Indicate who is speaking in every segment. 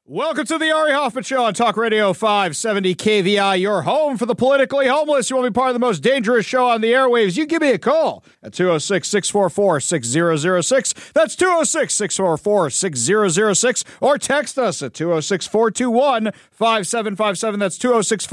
Speaker 1: Welcome to the Ari Hoffman Show on Talk Radio 570 KVI, your home for the politically homeless. You want to be part of the most dangerous show on the airwaves? You give me a call at 206-644-6006. That's 206-644-6006. Or text us at 206-421-5757. That's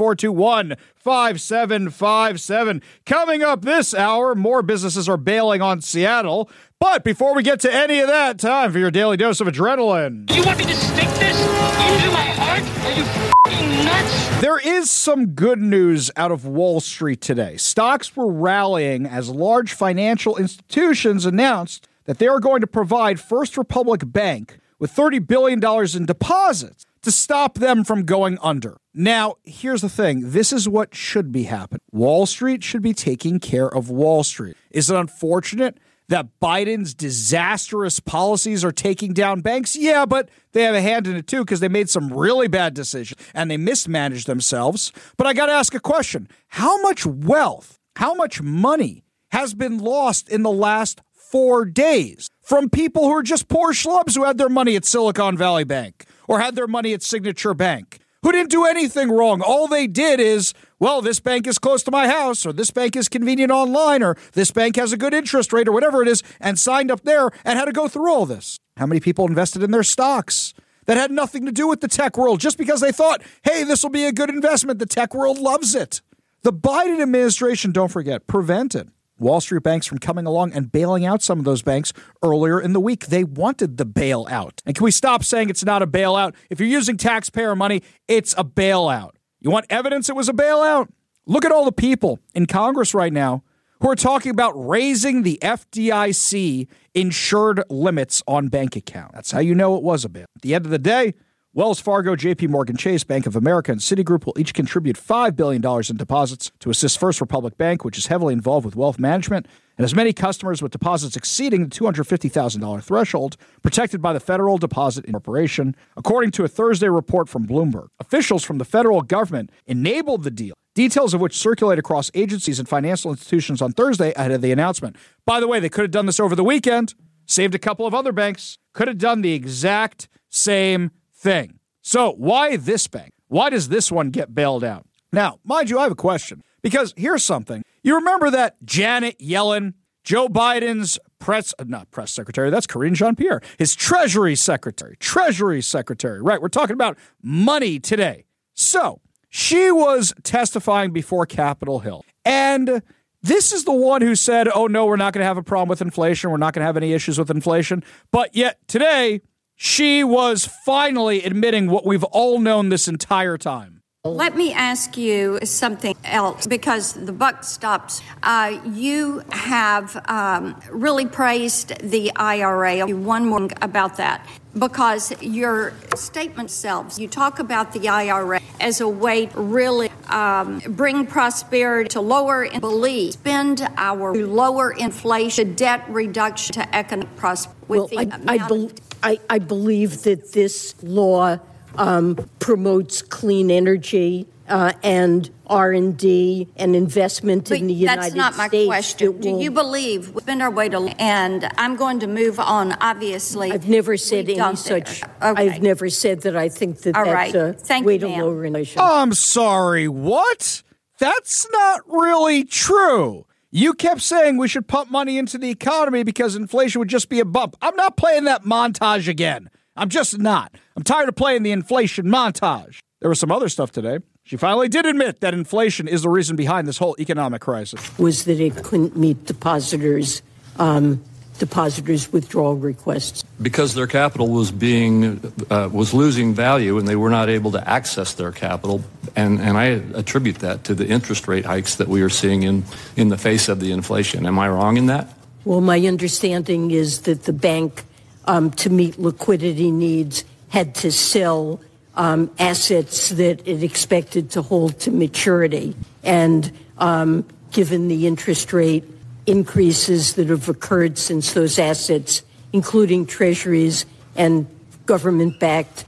Speaker 1: 206-421-5757. Coming up this hour, more businesses are bailing on Seattle. But before we get to any of that, time for your daily dose of adrenaline.
Speaker 2: You want me to stick this into my heart? Are you f***ing nuts?
Speaker 1: There is some good news out of Wall Street today. Stocks were rallying as large financial institutions announced that they are going to provide First Republic Bank with $30 billion in deposits to stop them from going under. Now, here's the thing. This is what should be happening. Wall Street should be taking care of Wall Street. Is it unfortunate that Biden's disastrous policies are taking down banks? Yeah, but they have a hand in it too because they made some really bad decisions and they mismanaged themselves. But I got to ask a question. How much wealth, how much money has been lost in the last 4 days from people who are just poor schlubs who had their money at Silicon Valley Bank or had their money at Signature Bank, who didn't do anything wrong? All they did is, well, this bank is close to my house, or this bank is convenient online, or this bank has a good interest rate, or whatever it is, and signed up there and had to go through all this. How many people invested in their stocks that had nothing to do with the tech world just because they thought, hey, this will be a good investment. The tech world loves it. The Biden administration, don't forget, prevented Wall Street banks from coming along and bailing out some of those banks earlier in the week. They wanted the bailout. And can we stop saying it's not a bailout? If you're using taxpayer money, it's a bailout. You want evidence it was a bailout? Look at all the people in Congress right now who are talking about raising the FDIC insured limits on bank accounts. That's how you know it was a bailout. At the end of the day, Wells Fargo, JP Morgan Chase, Bank of America, and Citigroup will each contribute $5 billion in deposits to assist First Republic Bank, which is heavily involved with wealth management, and has many customers with deposits exceeding the $250,000 threshold, protected by the Federal Deposit Incorporation, according to a Thursday report from Bloomberg. Officials from the federal government enabled the deal, details of which circulate across agencies and financial institutions on Thursday ahead of the announcement. By the way, they could have done this over the weekend, saved a couple of other banks, could have done the exact same thing. So why this bank? Why does this one get bailed out? Now, mind you, I have a question, because here's something. You remember that Janet Yellen, Joe Biden's not press secretary, that's Karine Jean-Pierre, his Treasury Secretary. Right, we're talking about money today. So she was testifying before Capitol Hill, and this is the one who said, oh, no, we're not going to have a problem with inflation. We're not going to have any issues with inflation. But yet today, she was finally admitting what we've all known this entire time.
Speaker 3: Let me ask you something else, because the buck stops. You have really praised the IRA. One more about that, because your statement selves, you talk about the IRA as a way to really bring prosperity, to lower and believe, spend our lower inflation, debt reduction to economic prosperity.
Speaker 4: I believe that this law promotes clean energy and R&D and investment in the United States.
Speaker 3: That's not my question. Do you believe we spend our way to, and I'm going to move on, obviously.
Speaker 4: I've never said any such. Okay. I've never said that I think that that's a way to lower inflation.
Speaker 1: I'm sorry, what? That's not really true. You kept saying we should pump money into the economy because inflation would just be a bump. I'm not playing that montage again. I'm just not. I'm tired of playing the inflation montage. There was some other stuff today. She finally did admit that inflation is the reason behind this whole economic crisis.
Speaker 4: Was that it couldn't meet depositors' withdrawal requests
Speaker 5: because their capital was losing value and they were not able to access their capital, and I attribute that to the interest rate hikes that we are seeing in the face of the inflation. Am I wrong in that?
Speaker 4: Well, my understanding is that the bank, to meet liquidity needs, had to sell assets that it expected to hold to maturity, and given the interest rate increases that have occurred since those assets, including treasuries and government-backed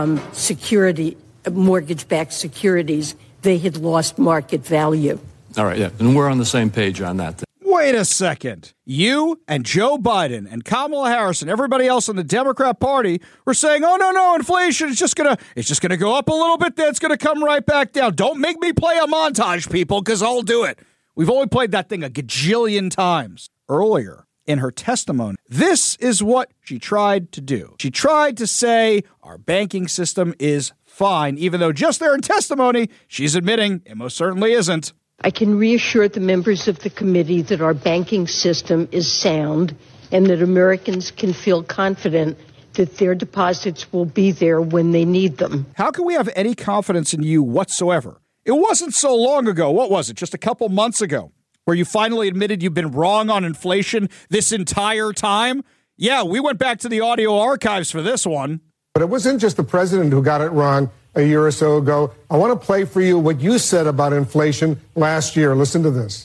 Speaker 4: mortgage-backed securities, they had lost market value.
Speaker 5: All right, yeah, and we're on the same page on that.
Speaker 1: wait a second. You and Joe Biden and Kamala Harris and everybody else in the Democrat Party were saying, oh, no, inflation is just going to go up a little bit, then it's going to come right back down. Don't make me play a montage, people, because I'll do it. We've only played that thing a gajillion times. Earlier in her testimony, this is what she tried to do. She tried to say our banking system is fine, even though just there in testimony, she's admitting it most certainly isn't.
Speaker 4: I can reassure the members of the committee that our banking system is sound and that Americans can feel confident that their deposits will be there when they need them.
Speaker 1: How can we have any confidence in you whatsoever? It wasn't so long ago. What was it? Just a couple months ago, where you finally admitted you've been wrong on inflation this entire time? Yeah, we went back to the audio archives for this one.
Speaker 6: But it wasn't just the president who got it wrong a year or so ago. I want to play for you what you said about inflation last year. Listen to this.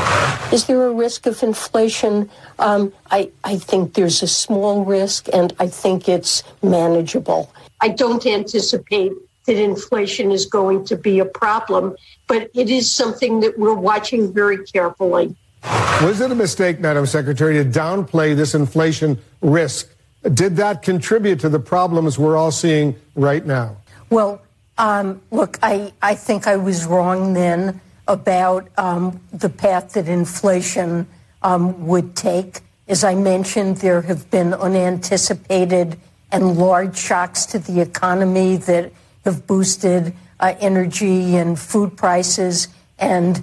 Speaker 4: Is there a risk of inflation? I think there's a small risk, and I think it's manageable. I don't anticipate that inflation is going to be a problem, but it is something that we're watching very carefully.
Speaker 6: Was it a mistake, Madam Secretary, to downplay this inflation risk? Did that contribute to the problems we're all seeing right now?
Speaker 4: Well, look, I think I was wrong then about the path that inflation would take. As I mentioned, there have been unanticipated and large shocks to the economy that have boosted energy and food prices and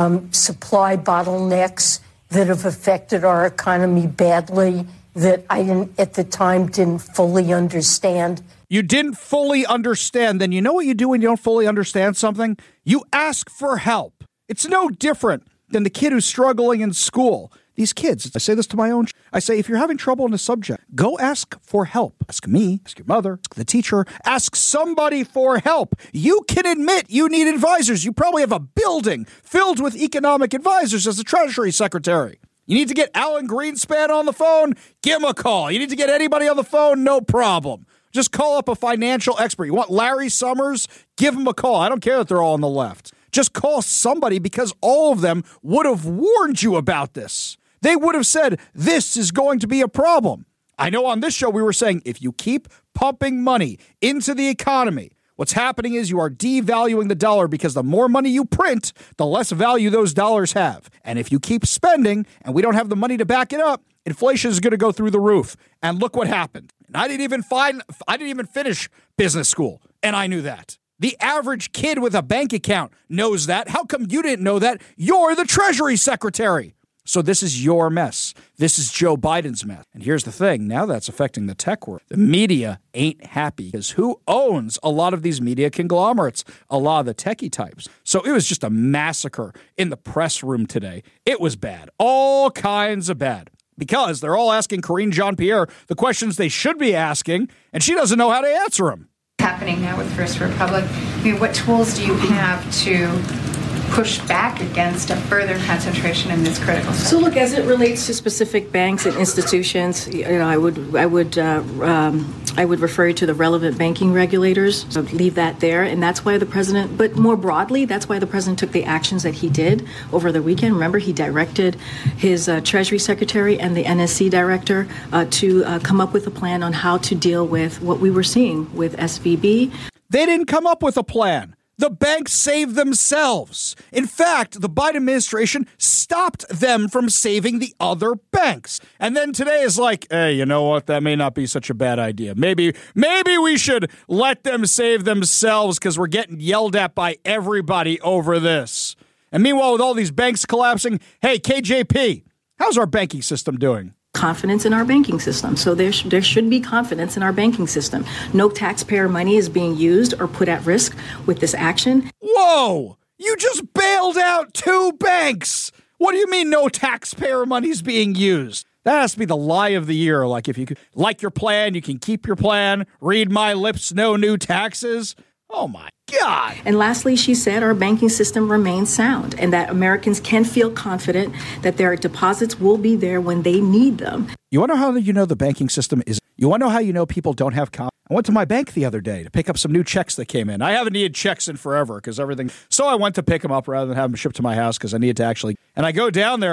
Speaker 4: supply bottlenecks that have affected our economy badly that I at the time didn't fully understand.
Speaker 1: You didn't fully understand. Then you know what you do when you don't fully understand something? You ask for help. It's no different than the kid who's struggling in school. These kids, I say this to my own. I say, if you're having trouble in a subject, go ask for help. Ask me, ask your mother, ask the teacher, ask somebody for help. You can admit you need advisors. You probably have a building filled with economic advisors as the Treasury Secretary. You need to get Alan Greenspan on the phone? Give him a call. You need to get anybody on the phone? No problem. Just call up a financial expert. You want Larry Summers? Give him a call. I don't care that they're all on the left. Just call somebody because all of them would have warned you about this. They would have said, this is going to be a problem. I know on this show we were saying, if you keep pumping money into the economy, what's happening is you are devaluing the dollar because the more money you print, the less value those dollars have. And if you keep spending and we don't have the money to back it up, inflation is going to go through the roof. And look what happened. And I didn't even finish business school, and I knew that. The average kid with a bank account knows that. How come you didn't know that? You're the Treasury Secretary. So this is your mess. This is Joe Biden's mess. And here's the thing. Now that's affecting the tech world. The media ain't happy because who owns a lot of these media conglomerates? A lot of the techie types. So it was just a massacre in the press room today. It was bad. All kinds of bad. Because they're all asking Karine Jean-Pierre the questions they should be asking, and she doesn't know how to answer them.
Speaker 7: Happening now with First Republic. I mean, what tools do you have to push back against a further concentration in this critical sector?
Speaker 8: So, look, as it relates to specific banks and institutions, I would refer you to the relevant banking regulators. So leave that there, and that's why the president. But more broadly, that's why the president took the actions that he did over the weekend. Remember, he directed his Treasury Secretary and the NSC director to come up with a plan on how to deal with what we were seeing with SVB.
Speaker 1: They didn't come up with a plan. The banks saved themselves. In fact, the Biden administration stopped them from saving the other banks. And then today is like, hey, you know what? That may not be such a bad idea. Maybe we should let them save themselves because we're getting yelled at by everybody over this. And meanwhile, with all these banks collapsing, hey, KJP, how's our banking system doing?
Speaker 8: Confidence in our banking system. So there should be confidence in our banking system. No taxpayer money is being used or put at risk with this action.
Speaker 1: Whoa! You just bailed out 2 banks! What do you mean no taxpayer money's being used? That has to be the lie of the year. Like if you like your plan, you can keep your plan. Read my lips, no new taxes. Oh my God.
Speaker 8: And lastly, she said our banking system remains sound and that Americans can feel confident that their deposits will be there when they need them.
Speaker 1: You want to know how you know the banking system is? You want to know how you know people don't have confidence? I went to my bank the other day to pick up some new checks that came in. I haven't needed checks in forever because everything. So I went to pick them up rather than have them shipped to my house because I needed to actually. And I go down there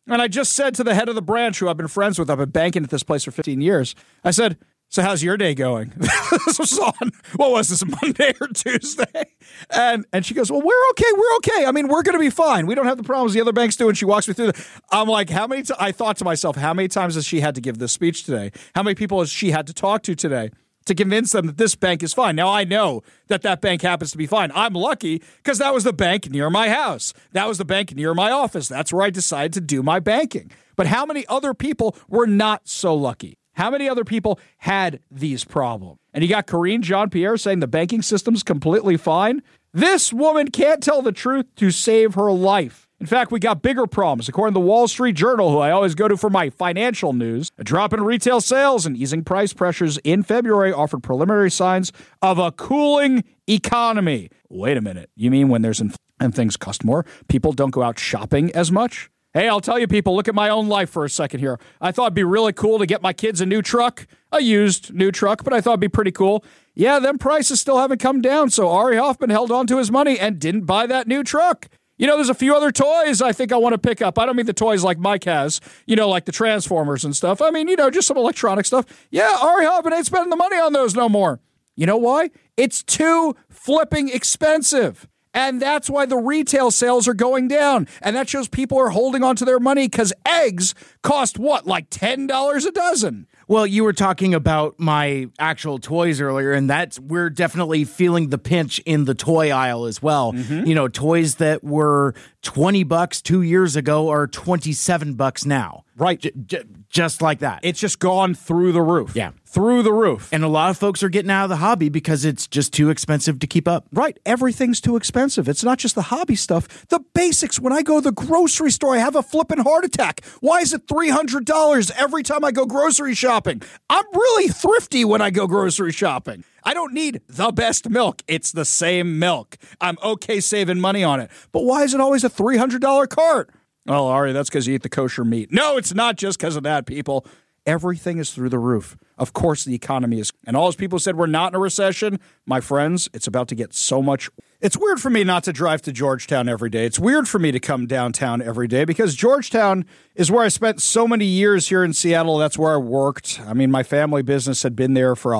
Speaker 1: And I just said to the head of the branch, who I've been friends with, I've been banking at this place for 15 years, I said, so how's your day going? This was on, what was this, Monday or Tuesday? And she goes, well, we're okay. I mean, we're going to be fine. We don't have the problems the other banks do. And she walks me through I'm like, I thought to myself, how many times has she had to give this speech today? How many people has she had to talk to today to convince them that this bank is fine? Now, I know that bank happens to be fine. I'm lucky because that was the bank near my house. That was the bank near my office. That's where I decided to do my banking. But how many other people were not so lucky? How many other people had these problems? And you got Karine Jean-Pierre saying the banking system's completely fine. This woman can't tell the truth to save her life. In fact, we got bigger problems. According to the Wall Street Journal, who I always go to for my financial news, a drop in retail sales and easing price pressures in February offered preliminary signs of a cooling economy. Wait a minute. You mean when there's inflation and things cost more, people don't go out shopping as much? Hey, I'll tell you, people, look at my own life for a second here. I thought it'd be really cool to get my kids a new truck, a used new truck, but I thought it'd be pretty cool. Yeah, them prices still haven't come down, so Ari Hoffman held on to his money and didn't buy that new truck. You know, there's a few other toys I think I want to pick up. I don't mean the toys like Mike has, like the Transformers and stuff. I mean, just some electronic stuff. Yeah, Ari Hoffman ain't spending the money on those no more. You know why? It's too flipping expensive. And that's why the retail sales are going down. And that shows people are holding on to their money because eggs cost what, like $10 a dozen?
Speaker 9: Well, you were talking about my actual toys earlier, and we're definitely feeling the pinch in the toy aisle as well. Mm-hmm. Toys that were $20 2 years ago are $27 now.
Speaker 1: Right.
Speaker 9: Just like that.
Speaker 1: It's just gone through the roof.
Speaker 9: Yeah.
Speaker 1: Through the roof.
Speaker 9: And a lot of folks are getting out of the hobby because it's just too expensive to keep up.
Speaker 1: Right. Everything's too expensive. It's not just the hobby stuff. The basics. When I go to the grocery store, I have a flipping heart attack. Why is it $300 every time I go grocery shopping? I'm really thrifty when I go grocery shopping. I don't need the best milk. It's the same milk. I'm okay saving money on it. But why is it always a $300 cart? Oh, Ari, that's because you eat the kosher meat. No, it's not just because of that, people. Everything is through the roof. Of course, the economy is. And all those people said we're not in a recession. My friends, it's about to get so much. It's weird for me not to drive to Georgetown every day. It's weird for me to come downtown every day because Georgetown is where I spent so many years here in Seattle. That's where I worked. I mean, my family business had been there for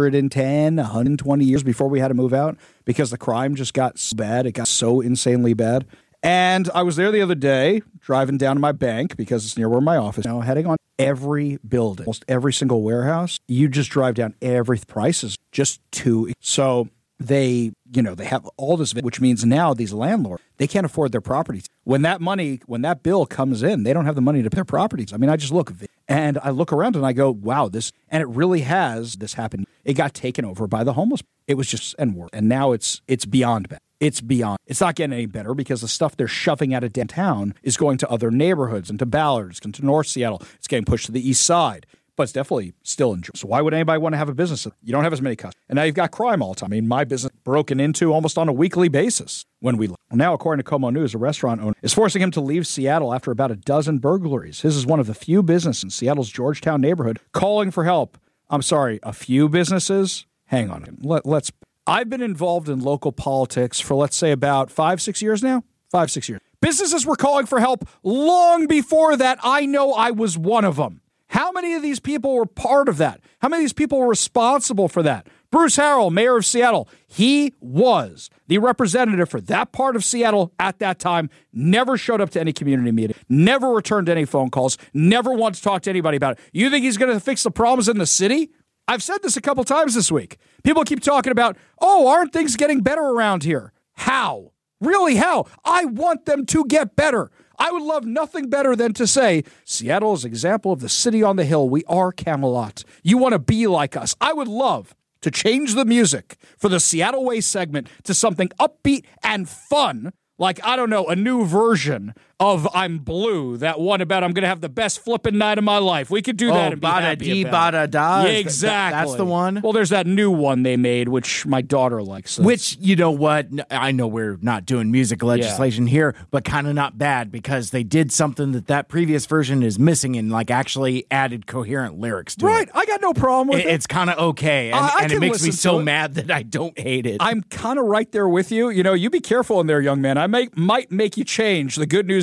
Speaker 1: 120 years before we had to move out because the crime just got so bad. It got so insanely bad. And I was there the other day, driving down to my bank because it's near where my office is now, heading on every building, almost every single warehouse. You just drive down every prices just too. So they have all this, which means now these landlords, they can't afford their properties. When that bill comes in, they don't have the money to pay their properties. I mean, I just look and I look around and I go, wow, this really has this happened. It got taken over by the homeless. It was just and now it's beyond bad. It's not getting any better because the stuff they're shoving out of downtown is going to other neighborhoods and to Ballards and to North Seattle. It's getting pushed to the east side, but it's definitely still in. So why would anybody want to have a business? You don't have as many customers. And now you've got crime all the time. I mean, my business broken into almost on a weekly basis when we now, according to Como News, a restaurant owner is forcing him to leave Seattle after about a dozen burglaries. His is one of the few businesses in Seattle's Georgetown neighborhood calling for help. I'm sorry, a few businesses? Hang on. I've been involved in local politics for, let's say, about 5-6 years now. 5-6 years. Businesses were calling for help long before that. I know I was one of them. How many of these people were part of that? How many of these people were responsible for that? Bruce Harrell, mayor of Seattle, he was the representative for that part of Seattle at that time, never showed up to any community meeting, never returned any phone calls, never wanted to talk to anybody about it. You think he's going to fix the problems in the city? I've said this a couple times this week. People keep talking about, aren't things getting better around here? How? Really, how? I want them to get better. I would love nothing better than to say, Seattle is an example of the city on the hill. We are Camelot. You want to be like us. I would love to change the music for the Seattle Way segment to something upbeat and fun, like, I don't know, a new version of I'm Blue, that one about I'm going to have the best flipping night of my life. We could do that and be happy about it.
Speaker 9: Bada-da.
Speaker 1: Yeah, exactly.
Speaker 9: That's the one?
Speaker 1: Well, there's that new one they made, which my daughter likes.
Speaker 9: Which, you know what? I know we're not doing music legislation here, but kind of not bad because they did something that previous version is missing and actually added coherent lyrics to it.
Speaker 1: Right. I got no problem with it.
Speaker 9: It's kind of okay. And it makes me so mad that I don't hate it.
Speaker 1: I'm kind of right there with you. You be careful in there, young man. I might make you change. The good news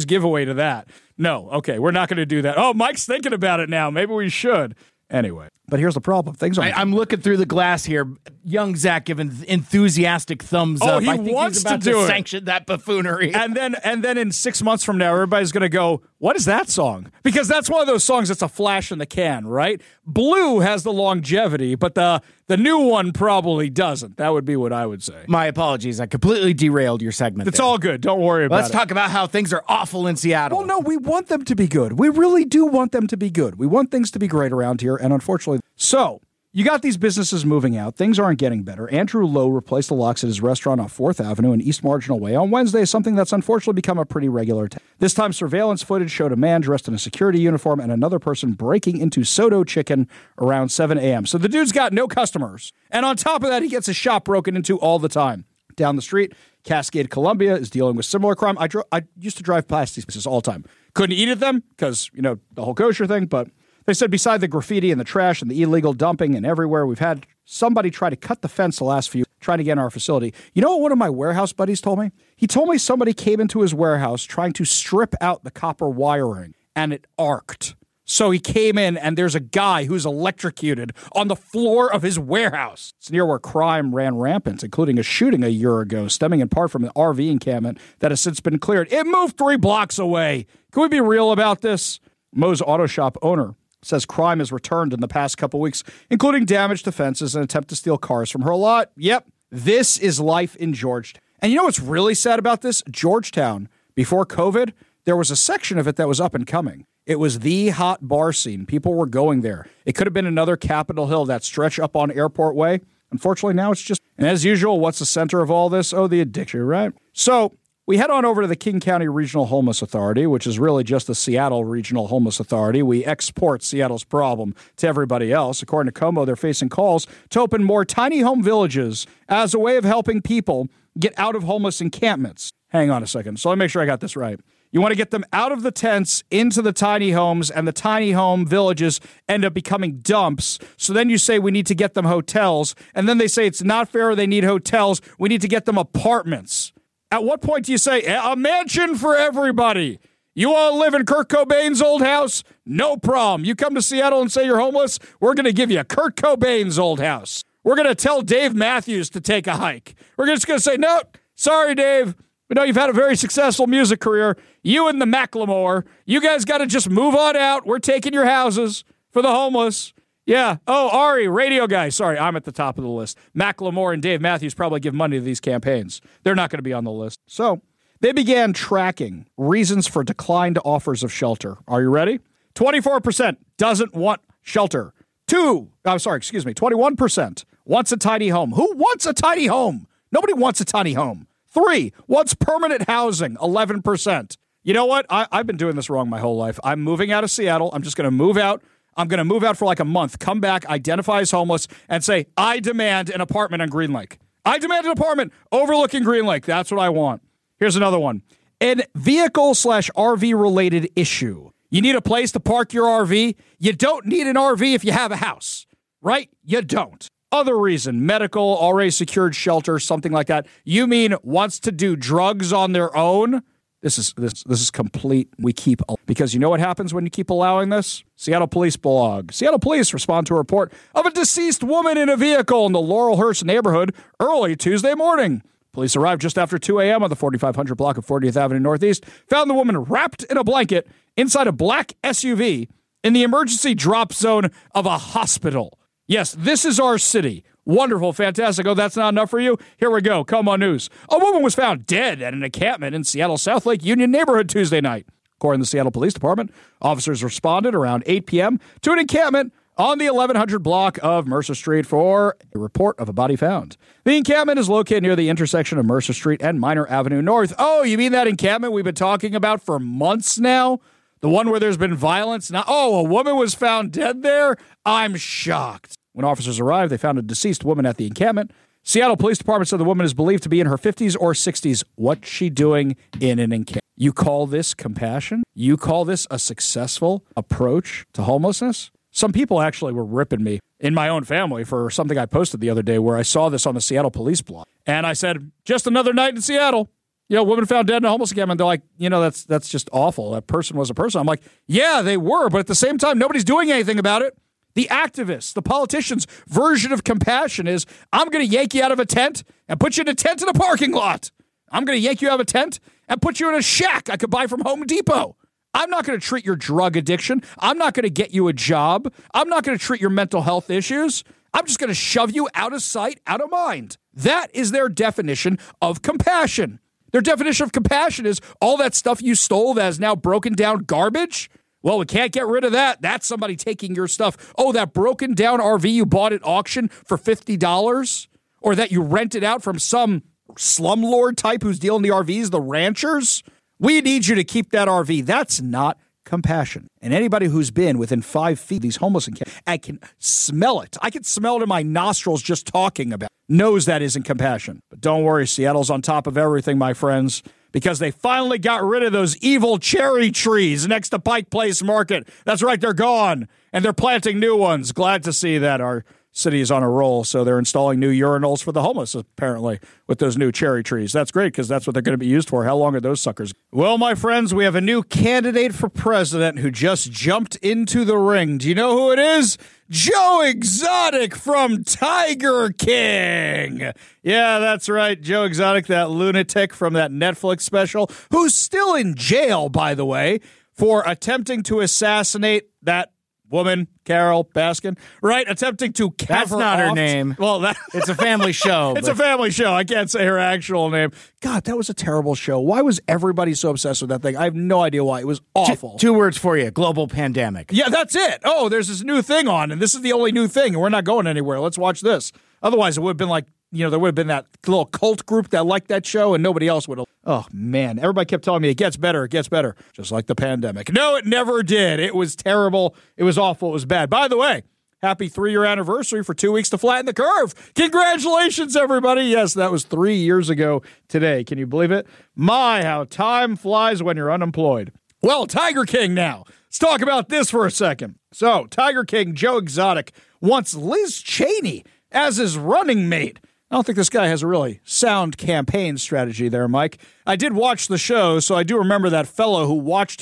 Speaker 1: Tuesday's giveaway to that. No, okay, we're not going to do that. Oh, Mike's thinking about it now. Maybe we should. Anyway, but here's the problem. Things are.
Speaker 9: I'm looking through the glass here. Young Zach giving enthusiastic thumbs up.
Speaker 1: He
Speaker 9: I think
Speaker 1: wants
Speaker 9: he's about
Speaker 1: to do it.
Speaker 9: sanction that buffoonery.
Speaker 1: And then in 6 months from now, everybody's going to go, what is that song? Because that's one of those songs that's a flash in the can, right? Blue has the longevity, but the new one probably doesn't. That would be what I would say.
Speaker 9: My apologies. I completely derailed your segment.
Speaker 1: It's all good. Don't worry about it.
Speaker 9: Let's talk about how things are awful in Seattle.
Speaker 1: Well, no, we want them to be good. We really do want them to be good. We want things to be great around here, and unfortunately, so you got these businesses moving out. Things aren't getting better. Andrew Lowe replaced the locks at his restaurant on 4th Avenue and East Marginal Way on Wednesday, something that's unfortunately become a pretty regular This time, surveillance footage showed a man dressed in a security uniform and another person breaking into Soto Chicken around 7 a.m. So the dude's got no customers. And on top of that, he gets his shop broken into all the time. Down the street, Cascade Columbia is dealing with similar crime. I used to drive past these places all the time. Couldn't eat at them because, the whole kosher thing, but they said beside the graffiti and the trash and the illegal dumping and everywhere, we've had somebody try to cut the fence the last few, trying to get in our facility. You know what one of my warehouse buddies told me? He told me somebody came into his warehouse trying to strip out the copper wiring, and it arced. So he came in, and there's a guy who's electrocuted on the floor of his warehouse. It's near where crime ran rampant, including a shooting a year ago, stemming in part from an RV encampment that has since been cleared. It moved 3 blocks away. Can we be real about this? Moe's Auto Shop owner says crime has returned in the past couple weeks, including damage to fences and attempt to steal cars from her lot. Yep, this is life in Georgetown. And you know what's really sad about this? Georgetown, before COVID, there was a section of it that was up and coming. It was the hot bar scene. People were going there. It could have been another Capitol Hill, that stretch up on Airport Way. Unfortunately, now it's just, and as usual, what's the center of all this? Oh, the addiction, right? So we head on over to the King County Regional Homeless Authority, which is really just the Seattle Regional Homeless Authority. We export Seattle's problem to everybody else. According to Como, they're facing calls to open more tiny home villages as a way of helping people get out of homeless encampments. Hang on a second. So let me make sure I got this right. You want to get them out of the tents into the tiny homes, and the tiny home villages end up becoming dumps. So then you say we need to get them hotels, and then they say it's not fair, they need hotels, we need to get them apartments. At what point do you say, a mansion for everybody? You want to live in Kurt Cobain's old house? No problem. You come to Seattle and say you're homeless, we're going to give you Kurt Cobain's old house. We're going to tell Dave Matthews to take a hike. We're just going to say, no, sorry, Dave. We know you've had a very successful music career. You and the Macklemore, you guys got to just move on out. We're taking your houses for the homeless. Yeah. Oh, Ari, radio guy. Sorry, I'm at the top of the list. Macklemore and Dave Matthews probably give money to these campaigns. They're not going to be on the list. So they began tracking reasons for declined offers of shelter. Are you ready? 24% doesn't want shelter. 21% wants a tiny home. Who wants a tiny home? Nobody wants a tiny home. 3 wants permanent housing. 11%. You know what? I've been doing this wrong my whole life. I'm moving out of Seattle. I'm just going to move out. I'm going to move out for like a month, come back, identify as homeless, and say, I demand an apartment on Green Lake. I demand an apartment overlooking Green Lake. That's what I want. Here's another one. An vehicle/RV related issue. You need a place to park your RV. You don't need an RV if you have a house, right? You don't. Other reason, medical, already secured shelter, something like that. You mean wants to do drugs on their own? This is complete. We keep, because you know what happens when you keep allowing this? Seattle Police blog. Seattle Police respond to a report of a deceased woman in a vehicle in the Laurelhurst neighborhood early Tuesday morning. Police arrived just after 2 a.m. on the 4500 block of 40th Avenue Northeast, found the woman wrapped in a blanket inside a black SUV in the emergency drop zone of a hospital. Yes, this is our city. Wonderful, fantastic. Oh, that's not enough for you? Here we go. Come on, news. A woman was found dead at an encampment in Seattle's South Lake Union neighborhood Tuesday night. According to the Seattle Police Department, officers responded around 8 p.m. to an encampment on the 1100 block of Mercer Street for a report of a body found. The encampment is located near the intersection of Mercer Street and Minor Avenue North. Oh, you mean that encampment we've been talking about for months now? The one where there's been violence? Now, a woman was found dead there? I'm shocked. When officers arrived, they found a deceased woman at the encampment. Seattle Police Department said the woman is believed to be in her 50s or 60s. What's she doing in an encampment? You call this compassion? You call this a successful approach to homelessness? Some people actually were ripping me in my own family for something I posted the other day where I saw this on the Seattle Police blog. And I said, just another night in Seattle. Woman found dead in a homeless encampment. They're like, that's just awful. That person was a person. I'm like, yeah, they were. But at the same time, nobody's doing anything about it. The activists, the politicians' version of compassion is, I'm going to yank you out of a tent and put you in a tent in a parking lot. I'm going to yank you out of a tent and put you in a shack I could buy from Home Depot. I'm not going to treat your drug addiction. I'm not going to get you a job. I'm not going to treat your mental health issues. I'm just going to shove you out of sight, out of mind. That is their definition of compassion. Their definition of compassion is all that stuff you stole that is now broken down garbage. Well, we can't get rid of that. That's somebody taking your stuff. Oh, that broken down RV you bought at auction for $50? Or that you rented out from some slumlord type who's dealing the RVs, the ranchers? We need you to keep that RV. That's not compassion. And anybody who's been within 5 feet of these homeless encampments, I can smell it. I can smell it in my nostrils just talking about it. Knows that isn't compassion. But don't worry, Seattle's on top of everything, my friends, because they finally got rid of those evil cherry trees next to Pike Place Market. That's right, they're gone, and they're planting new ones. Glad to see that. Our city is on a roll, so they're installing new urinals for the homeless, apparently, with those new cherry trees. That's great, because that's what they're going to be used for. How long are those suckers? Well, my friends, we have a new candidate for president who just jumped into the ring. Do you know who it is? Joe Exotic from Tiger King. Yeah, that's right. Joe Exotic, that lunatic from that Netflix special, who's still in jail, by the way, for attempting to assassinate that woman, Carol Baskin, right? Attempting to cover
Speaker 9: That's not her
Speaker 1: off.
Speaker 9: name.
Speaker 1: Well,
Speaker 9: it's a family show.
Speaker 1: It's a family show. I can't say her actual name. God, that was a terrible show. Why was everybody so obsessed with that thing? I have no idea why. It was awful.
Speaker 9: Two words for you. Global pandemic.
Speaker 1: Yeah, that's it. Oh, there's this new thing on, and this is the only new thing, and we're not going anywhere. Let's watch this. Otherwise, it would have been like, there would have been that little cult group that liked that show, and nobody else would have. Oh, man. Everybody kept telling me it gets better, just like the pandemic. No, it never did. It was terrible. It was awful. It was bad. By the way, happy 3-year anniversary for 2 weeks to flatten the curve. Congratulations, everybody. Yes, that was 3 years ago today. Can you believe it? My, how time flies when you're unemployed. Well, Tiger King now. Let's talk about this for a second. So, Tiger King, Joe Exotic, wants Liz Cheney as his running mate. I don't think this guy has a really sound campaign strategy there, Mike. I did watch the show, so I do remember that fellow who watched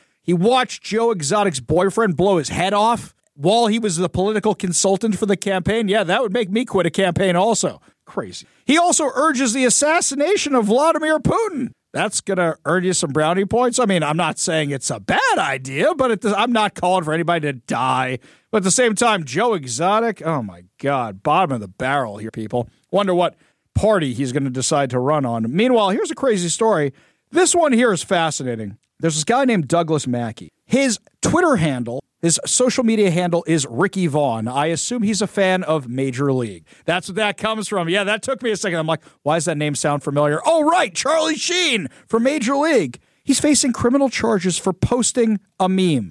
Speaker 1: Joe Exotic's boyfriend blow his head off while he was the political consultant for the campaign. Yeah, that would make me quit a campaign also. Crazy. He also urges the assassination of Vladimir Putin. That's going to earn you some brownie points. I mean, I'm not saying it's a bad idea, but I'm not calling for anybody to die. But at the same time, Joe Exotic, oh my God, bottom of the barrel here, people. Wonder what party he's going to decide to run on. Meanwhile, here's a crazy story. This one here is fascinating. There's this guy named Douglas Mackey. His Twitter handle, his social media handle is Ricky Vaughn. I assume he's a fan of Major League. That's what that comes from. Yeah, that took me a second. I'm like, why does that name sound familiar? Oh, right, Charlie Sheen from Major League. He's facing criminal charges for posting a meme.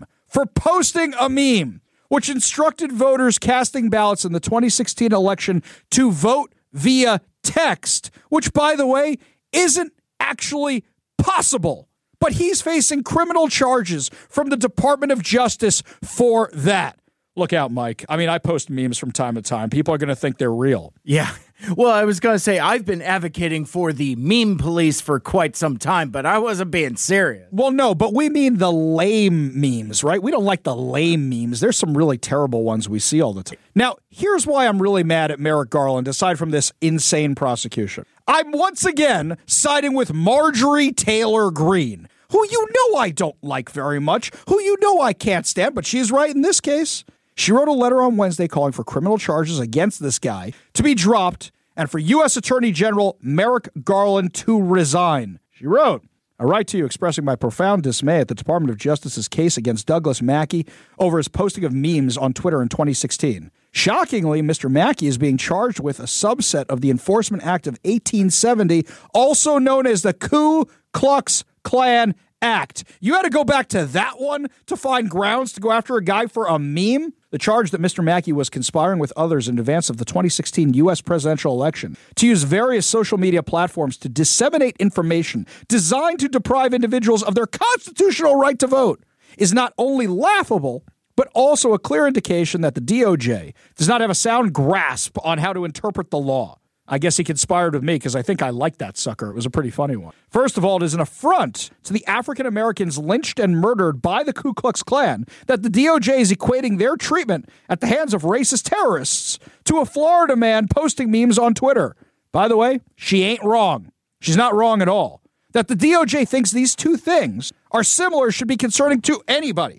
Speaker 1: Which instructed voters casting ballots in the 2016 election to vote via text, which, by the way, isn't actually possible. But he's facing criminal charges from the Department of Justice for that. Look out, Mike. I mean, I post memes from time to time. People are going to think they're real.
Speaker 9: Yeah. Well, I was going to say, I've been advocating for the meme police for quite some time, but I wasn't being serious.
Speaker 1: Well, no, but we mean the lame memes, right? We don't like the lame memes. There's some really terrible ones we see all the time. Now, here's why I'm really mad at Merrick Garland, aside from this insane prosecution. I'm once again siding with Marjorie Taylor Greene, who you know I don't like very much, who you know I can't stand, but she's right in this case. She wrote a letter on Wednesday calling for criminal charges against this guy to be dropped and for U.S. Attorney General Merrick Garland to resign. She wrote, "I write to you expressing my profound dismay at the Department of Justice's case against Douglas Mackey over his posting of memes on Twitter in 2016. Shockingly, Mr. Mackey is being charged with a subset of the Enforcement Act of 1870, also known as the Ku Klux Klan Act." You had to go back to that one to find grounds to go after a guy for a meme? The charge that Mr. Mackey was conspiring with others in advance of the 2016 U.S. presidential election to use various social media platforms to disseminate information designed to deprive individuals of their constitutional right to vote is not only laughable, but also a clear indication that the DOJ does not have a sound grasp on how to interpret the law. I guess he conspired with me because I think I liked that sucker. It was a pretty funny one. First of all, it is an affront to the African Americans lynched and murdered by the Ku Klux Klan that the DOJ is equating their treatment at the hands of racist terrorists to a Florida man posting memes on Twitter. By the way, she ain't wrong. She's not wrong at all. That the DOJ thinks these two things are similar should be concerning to anybody.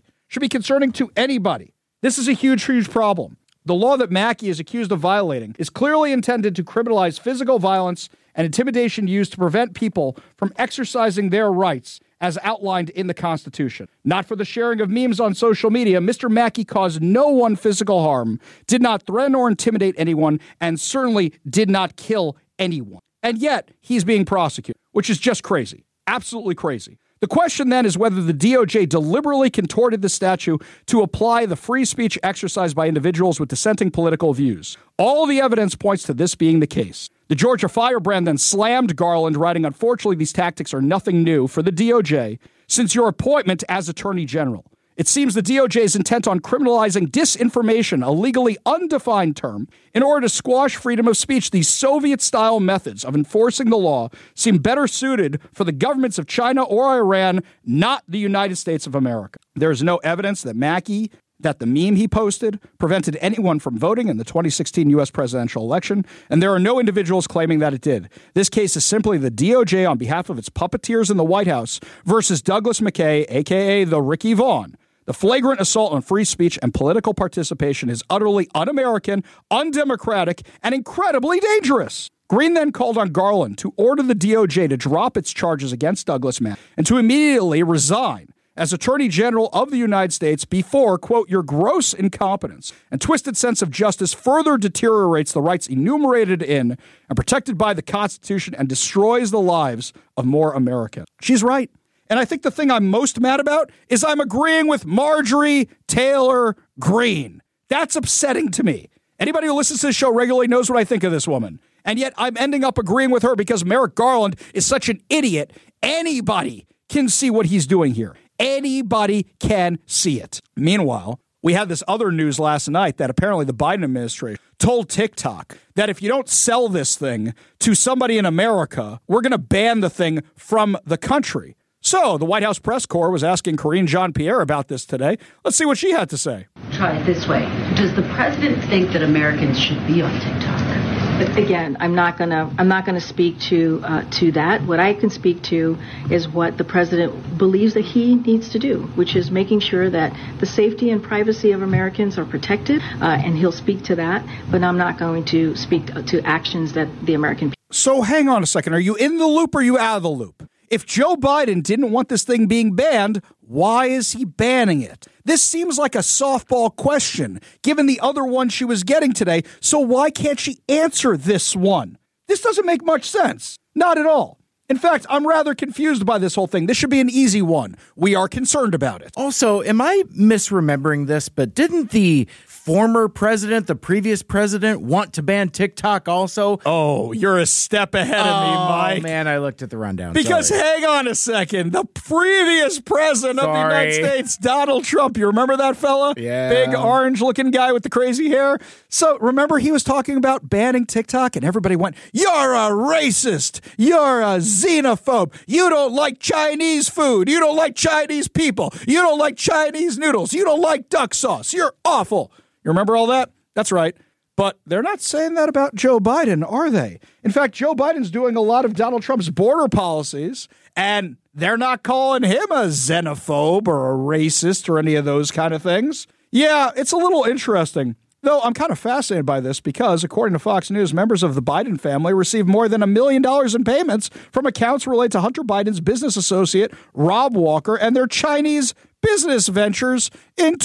Speaker 1: This is a huge, huge problem. The law that Mackey is accused of violating is clearly intended to criminalize physical violence and intimidation used to prevent people from exercising their rights as outlined in the Constitution. Not for the sharing of memes on social media, Mr. Mackey caused no one physical harm, did not threaten or intimidate anyone, and certainly did not kill anyone. And yet, he's being prosecuted, which is just crazy. Absolutely crazy. The question then is whether the DOJ deliberately contorted the statute to apply the free speech exercised by individuals with dissenting political views. All the evidence points to this being the case. The Georgia Firebrand then slammed Garland, writing, "Unfortunately, these tactics are nothing new for the DOJ since your appointment as Attorney General. It seems the DOJ is intent on criminalizing disinformation, a legally undefined term, in order to squash freedom of speech. These Soviet-style methods of enforcing the law seem better suited for the governments of China or Iran, not the United States of America." There is no evidence that the meme he posted prevented anyone from voting in the 2016 U.S. presidential election, and there are no individuals claiming that it did. This case is simply the DOJ on behalf of its puppeteers in the White House versus Douglas McKay, a.k.a. the Ricky Vaughn. The flagrant assault on free speech and political participation is utterly un-American, undemocratic, and incredibly dangerous. Green then called on Garland to order the DOJ to drop its charges against Douglas Mackey and to immediately resign as Attorney General of the United States before, quote, "your gross incompetence and twisted sense of justice further deteriorates the rights enumerated in and protected by the Constitution and destroys the lives of more Americans." She's right. And I think the thing I'm most mad about is I'm agreeing with Marjorie Taylor Greene. That's upsetting to me. Anybody who listens to this show regularly knows what I think of this woman. And yet I'm ending up agreeing with her because Merrick Garland is such an idiot. Anybody can see what he's doing here. Anybody can see it. Meanwhile, we had this other news last night that apparently the Biden administration told TikTok that if you don't sell this thing to somebody in America, we're going to ban the thing from the country. So the White House press corps was asking Karine Jean-Pierre about this today. Let's see what she had to say.
Speaker 10: Try it this way. Does the president think that Americans should be on TikTok?
Speaker 8: But again, I'm not gonna speak to that. What I can speak to is what the president believes that he needs to do, which is making sure that the safety and privacy of Americans are protected, and he'll speak to that. But I'm not going to speak to actions that the American people.
Speaker 1: So hang on a second. Are you in the loop or are you out of the loop? If Joe Biden didn't want this thing being banned, why is he banning it? This seems like a softball question, given the other one she was getting today, so why can't she answer this one? This doesn't make much sense. Not at all. In fact, I'm rather confused by this whole thing. This should be an easy one. We are concerned about it.
Speaker 9: Also, am I misremembering this, but didn't the former president, the previous president, want to ban TikTok also?
Speaker 1: Oh, you're a step ahead of me, Mike.
Speaker 9: Oh, man, I looked at the rundown.
Speaker 1: Because hang on a second. The previous president of the United States, Donald Trump, you remember that fella?
Speaker 9: Yeah.
Speaker 1: Big orange-looking guy with the crazy hair? So remember he was talking about banning TikTok and everybody went, "You're a racist. You're a xenophobe. You don't like Chinese food. You don't like Chinese people. You don't like Chinese noodles. You don't like duck sauce. You're awful." You remember all that? That's right. But they're not saying that about Joe Biden, are they? In fact, Joe Biden's doing a lot of Donald Trump's border policies, and they're not calling him a xenophobe or a racist or any of those kind of things. Yeah, it's a little interesting. Though I'm kind of fascinated by this because, according to Fox News, members of the Biden family received more than $1 million in payments from accounts related to Hunter Biden's business associate, Rob Walker, and their Chinese business ventures in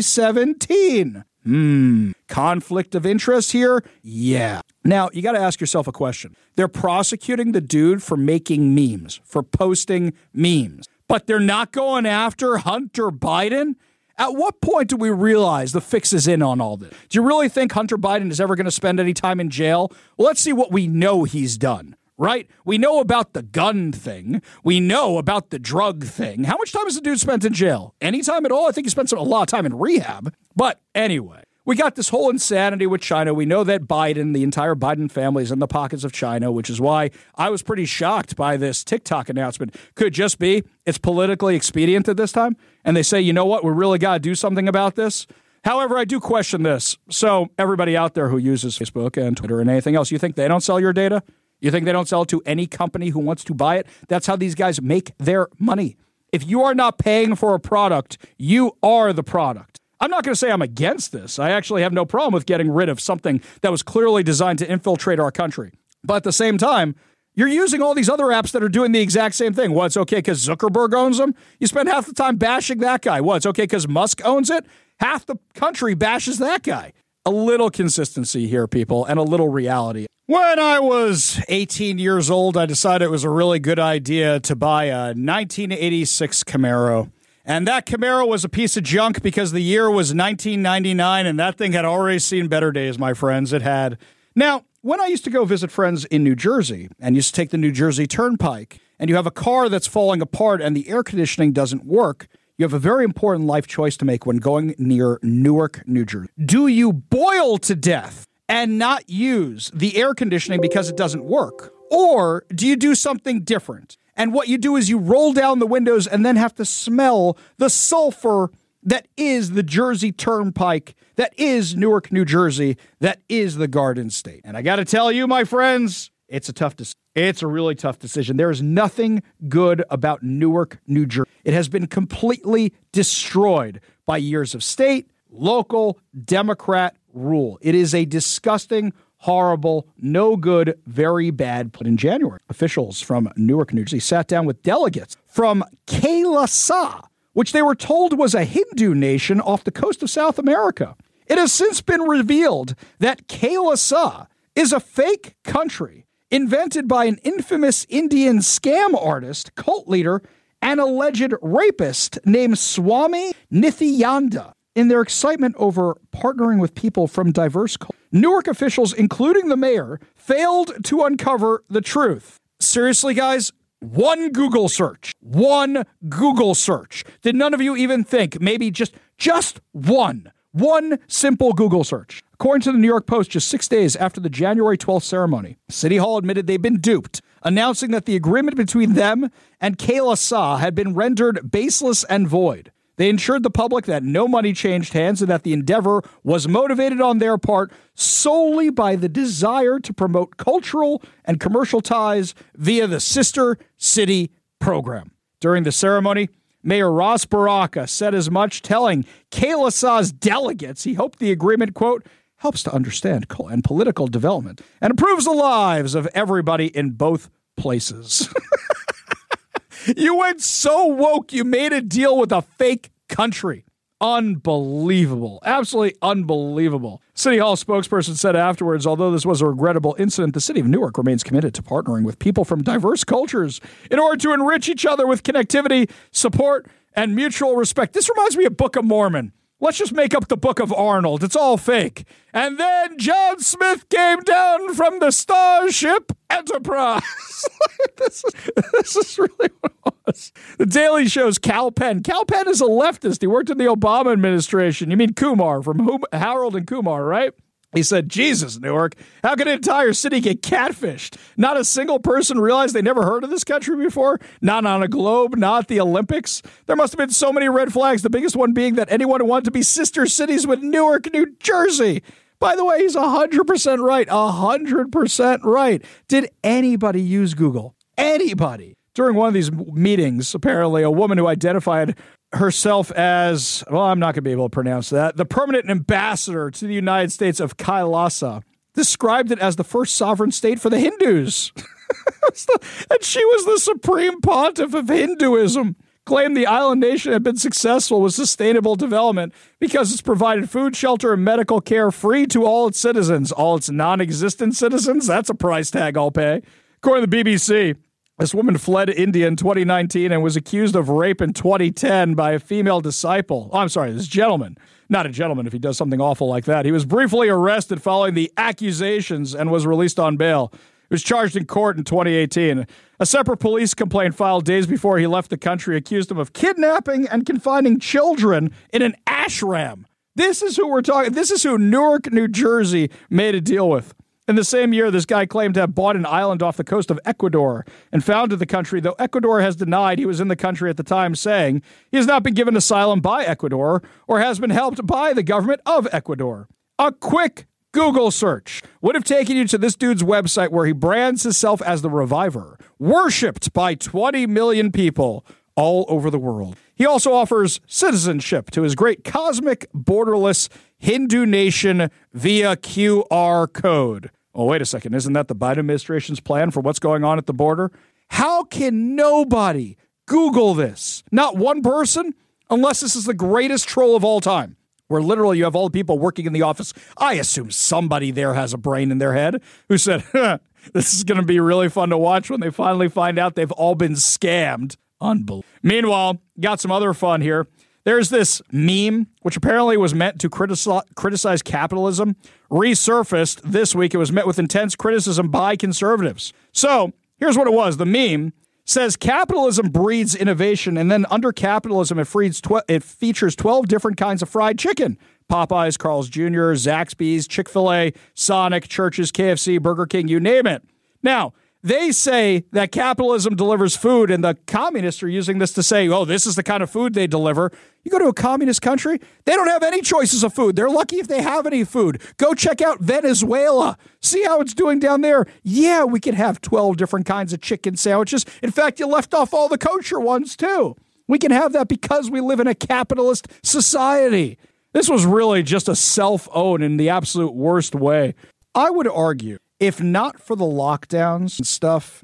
Speaker 1: 2017. Conflict of interest here? Yeah. Now, you got to ask yourself a question. They're prosecuting the dude for making memes, for posting memes, but they're not going after Hunter Biden? At what point do we realize the fix is in on all this? Do you really think Hunter Biden is ever going to spend any time in jail? Well, let's see what we know he's done, right? We know about the gun thing. We know about the drug thing. How much time has the dude spent in jail? Any time at all? I think he spent a lot of time in rehab. But anyway, we got this whole insanity with China. We know that Biden, the entire Biden family, is in the pockets of China, which is why I was pretty shocked by this TikTok announcement. Could just be it's politically expedient at this time. And they say, you know what, we really got to do something about this. However, I do question this. So everybody out there who uses Facebook and Twitter and anything else, you think they don't sell your data? You think they don't sell it to any company who wants to buy it? That's how these guys make their money. If you are not paying for a product, you are the product. I'm not going to say I'm against this. I actually have no problem with getting rid of something that was clearly designed to infiltrate our country. But at the same time, you're using all these other apps that are doing the exact same thing. What, it's okay because Zuckerberg owns them? You spend half the time bashing that guy. What, it's okay because Musk owns it? Half the country bashes that guy. A little consistency here, people, and a little reality. When I was 18 years old, I decided it was a really good idea to buy a 1986 Camaro. And that Camaro was a piece of junk because the year was 1999, and that thing had already seen better days, my friends. It had. Now, when I used to go visit friends in New Jersey and used to take the New Jersey Turnpike, and you have a car that's falling apart and the air conditioning doesn't work, you have a very important life choice to make when going near Newark, New Jersey. Do you boil to death and not use the air conditioning because it doesn't work? Or do you do something different? And what you do is you roll down the windows and then have to smell the sulfur that is the Jersey Turnpike, that is Newark, New Jersey, that is the Garden State. And I got to tell you, my friends, it's a tough decision. It's a really tough decision. There is nothing good about Newark, New Jersey. It has been completely destroyed by years of state, local, Democrat rule. It is a disgusting, horrible, no good, very bad. In January, officials from Newark, New Jersey sat down with delegates from Kailasa, which they were told was a Hindu nation off the coast of South America. It has since been revealed that Kailasa is a fake country invented by an infamous Indian scam artist, cult leader, and alleged rapist named Swami Nithyananda. In their excitement over partnering with people from diverse cultures, Newark officials, including the mayor, failed to uncover the truth. Seriously, guys, one Google search. Did none of you even think maybe just one simple Google search? According to the New York Post, just 6 days after the January 12th ceremony, City Hall admitted they've been duped, announcing that the agreement between them and Kailasa had been rendered baseless and void. They ensured the public that no money changed hands and that the endeavor was motivated on their part solely by the desire to promote cultural and commercial ties via the Sister City program. During the ceremony, Mayor Ras Baraka said as much, telling Kailasa's delegates he hoped the agreement, quote, helps to understand and political development and improves the lives of everybody in both places. You went so woke, you made a deal with a fake country. Unbelievable. Absolutely unbelievable. City Hall spokesperson said afterwards, although this was a regrettable incident, the city of Newark remains committed to partnering with people from diverse cultures in order to enrich each other with connectivity, support, and mutual respect. This reminds me of Book of Mormon. Let's just make up the Book of Arnold. It's all fake. And then John Smith came down from the Starship Enterprise. This is really what it was. The Daily Show's Kal Penn. Kal Penn is a leftist. He worked in the Obama administration. You mean Kumar from Harold and Kumar, right? He said, Jesus, Newark, how could an entire city get catfished? Not a single person realized they never heard of this country before? Not on a globe, not the Olympics. There must have been so many red flags, the biggest one being that anyone who wanted to be sister cities with Newark, New Jersey. By the way, he's 100% right. 100% right. Did anybody use Google? Anybody? During one of these meetings, apparently, a woman who identified herself as, well, I'm not going to be able to pronounce that, the permanent ambassador to the United States of Kailasa, described it as the first sovereign state for the Hindus. And she was the supreme pontiff of Hinduism. Claimed the island nation had been successful with sustainable development because it's provided food, shelter, and medical care free to all its citizens. All its non-existent citizens? That's a price tag I'll pay. According to the BBC, this woman fled India in 2019 and was accused of rape in 2010 by a female disciple. Oh, I'm sorry, this gentleman. Not a gentleman if he does something awful like that. He was briefly arrested following the accusations and was released on bail. He was charged in court in 2018. A separate police complaint filed days before he left the country accused him of kidnapping and confining children in an ashram. This is who we're talking. This is who Newark, New Jersey made a deal with. In the same year, this guy claimed to have bought an island off the coast of Ecuador and founded the country, though Ecuador has denied he was in the country at the time, saying he has not been given asylum by Ecuador or has been helped by the government of Ecuador. A quick Google search would have taken you to this dude's website where he brands himself as the Reviver, worshipped by 20 million people all over the world. He also offers citizenship to his great cosmic, borderless Hindu nation via QR code. Oh, wait a second. Isn't that the Biden administration's plan for what's going on at the border? How can nobody Google this? Not one person, unless this is the greatest troll of all time, where literally you have all the people working in the office. I assume somebody there has a brain in their head who said, this is going to be really fun to watch when they finally find out they've all been scammed. Unbelievable. Meanwhile, got some other fun here. There's this meme, which apparently was meant to criticize capitalism, resurfaced this week. It was met with intense criticism by conservatives. So here's what it was. The meme says capitalism breeds innovation, and then under capitalism, it features 12 different kinds of fried chicken. Popeyes, Carl's Jr., Zaxby's, Chick-fil-A, Sonic, Church's, KFC, Burger King, you name it. Now, they say that capitalism delivers food, and the communists are using this to say, oh, this is the kind of food they deliver. You go to a communist country, they don't have any choices of food. They're lucky if they have any food. Go check out Venezuela. See how it's doing down there. Yeah, we could have 12 different kinds of chicken sandwiches. In fact, you left off all the kosher ones, too. We can have that because we live in a capitalist society. This was really just a self-own in the absolute worst way. I would argue, if not for the lockdowns and stuff in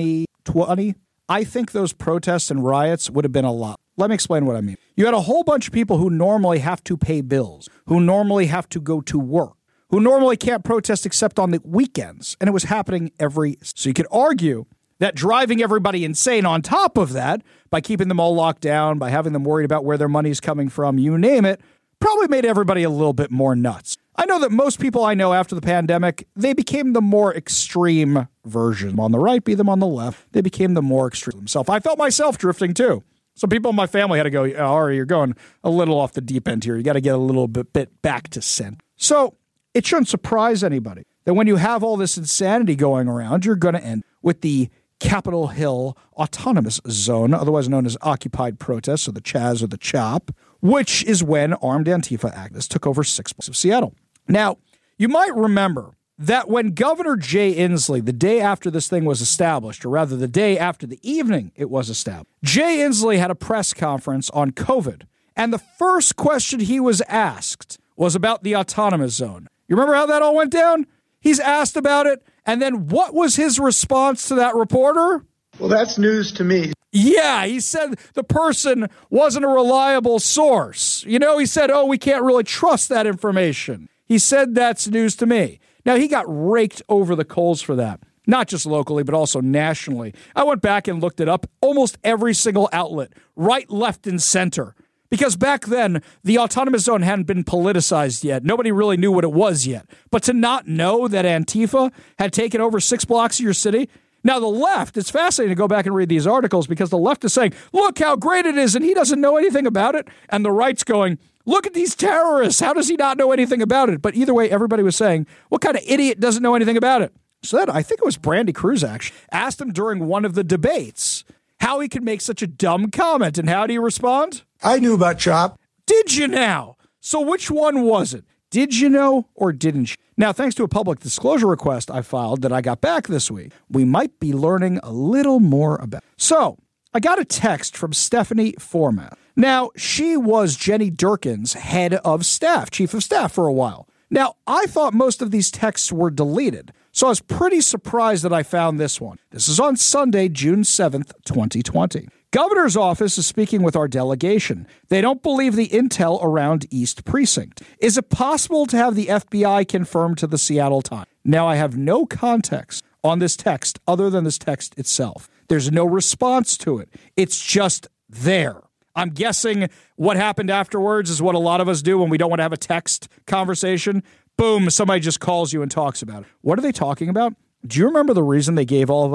Speaker 1: 2020, I think those protests and riots would have been a lot. Let me explain what I mean. You had a whole bunch of people who normally have to pay bills, who normally have to go to work, who normally can't protest except on the weekends, and it was happening So you could argue that driving everybody insane on top of that, by keeping them all locked down, by having them worried about where their money's coming from, you name it, probably made everybody a little bit more nuts. I know that most people I know after the pandemic, they became the more extreme version. On the right, be them on the left. They became the more extreme themselves. I felt myself drifting too. Some people in my family had to go, Ari, you're going a little off the deep end here. You got to get a little bit back to center. So it shouldn't surprise anybody that when you have all this insanity going around, you're going to end with the Capitol Hill Autonomous Zone, otherwise known as Occupied Protests, or the Chaz or the CHOP, which is when armed Antifa activists took over 6 blocks of Seattle. Now, you might remember that when Governor Jay Inslee, the day after this thing was established, or rather the day after the evening it was established, Jay Inslee had a press conference on COVID, and the first question he was asked was about the autonomous zone. You remember how that all went down? He's asked about it, and then what was his response to that reporter?
Speaker 11: Well, that's news to me.
Speaker 1: Yeah, he said the person wasn't a reliable source. You know, he said, we can't really trust that information. He said that's news to me. Now, he got raked over the coals for that, not just locally, but also nationally. I went back and looked it up. Almost every single outlet, right, left, and center. Because back then, the autonomous zone hadn't been politicized yet. Nobody really knew what it was yet. But to not know that Antifa had taken over 6 blocks of your city. Now, the left, it's fascinating to go back and read these articles because the left is saying, look how great it is, and he doesn't know anything about it. And the right's going, look at these terrorists. How does he not know anything about it? But either way, everybody was saying, what kind of idiot doesn't know anything about it? So that, I think it was Brandy Cruz, actually, asked him during one of the debates how he could make such a dumb comment. And how do you respond?
Speaker 11: I knew about CHOP.
Speaker 1: Did you now? So which one was it? Did you know or didn't you? Now, thanks to a public disclosure request I filed that I got back this week, we might be learning a little more about it. So I got a text from Stephanie Formath. Now, she was Jenny Durkin's head of staff, chief of staff for a while. Now, I thought most of these texts were deleted, so I was pretty surprised that I found this one. This is on Sunday, June 7th, 2020. Governor's office is speaking with our delegation. They don't believe the intel around East Precinct. Is it possible to have the FBI confirmed to the Seattle Times? Now, I have no context on this text other than this text itself. There's no response to it. It's just there. I'm guessing what happened afterwards is what a lot of us do when we don't want to have a text conversation. Boom, somebody just calls you and talks about it. What are they talking about? Do you remember the reason they gave all of us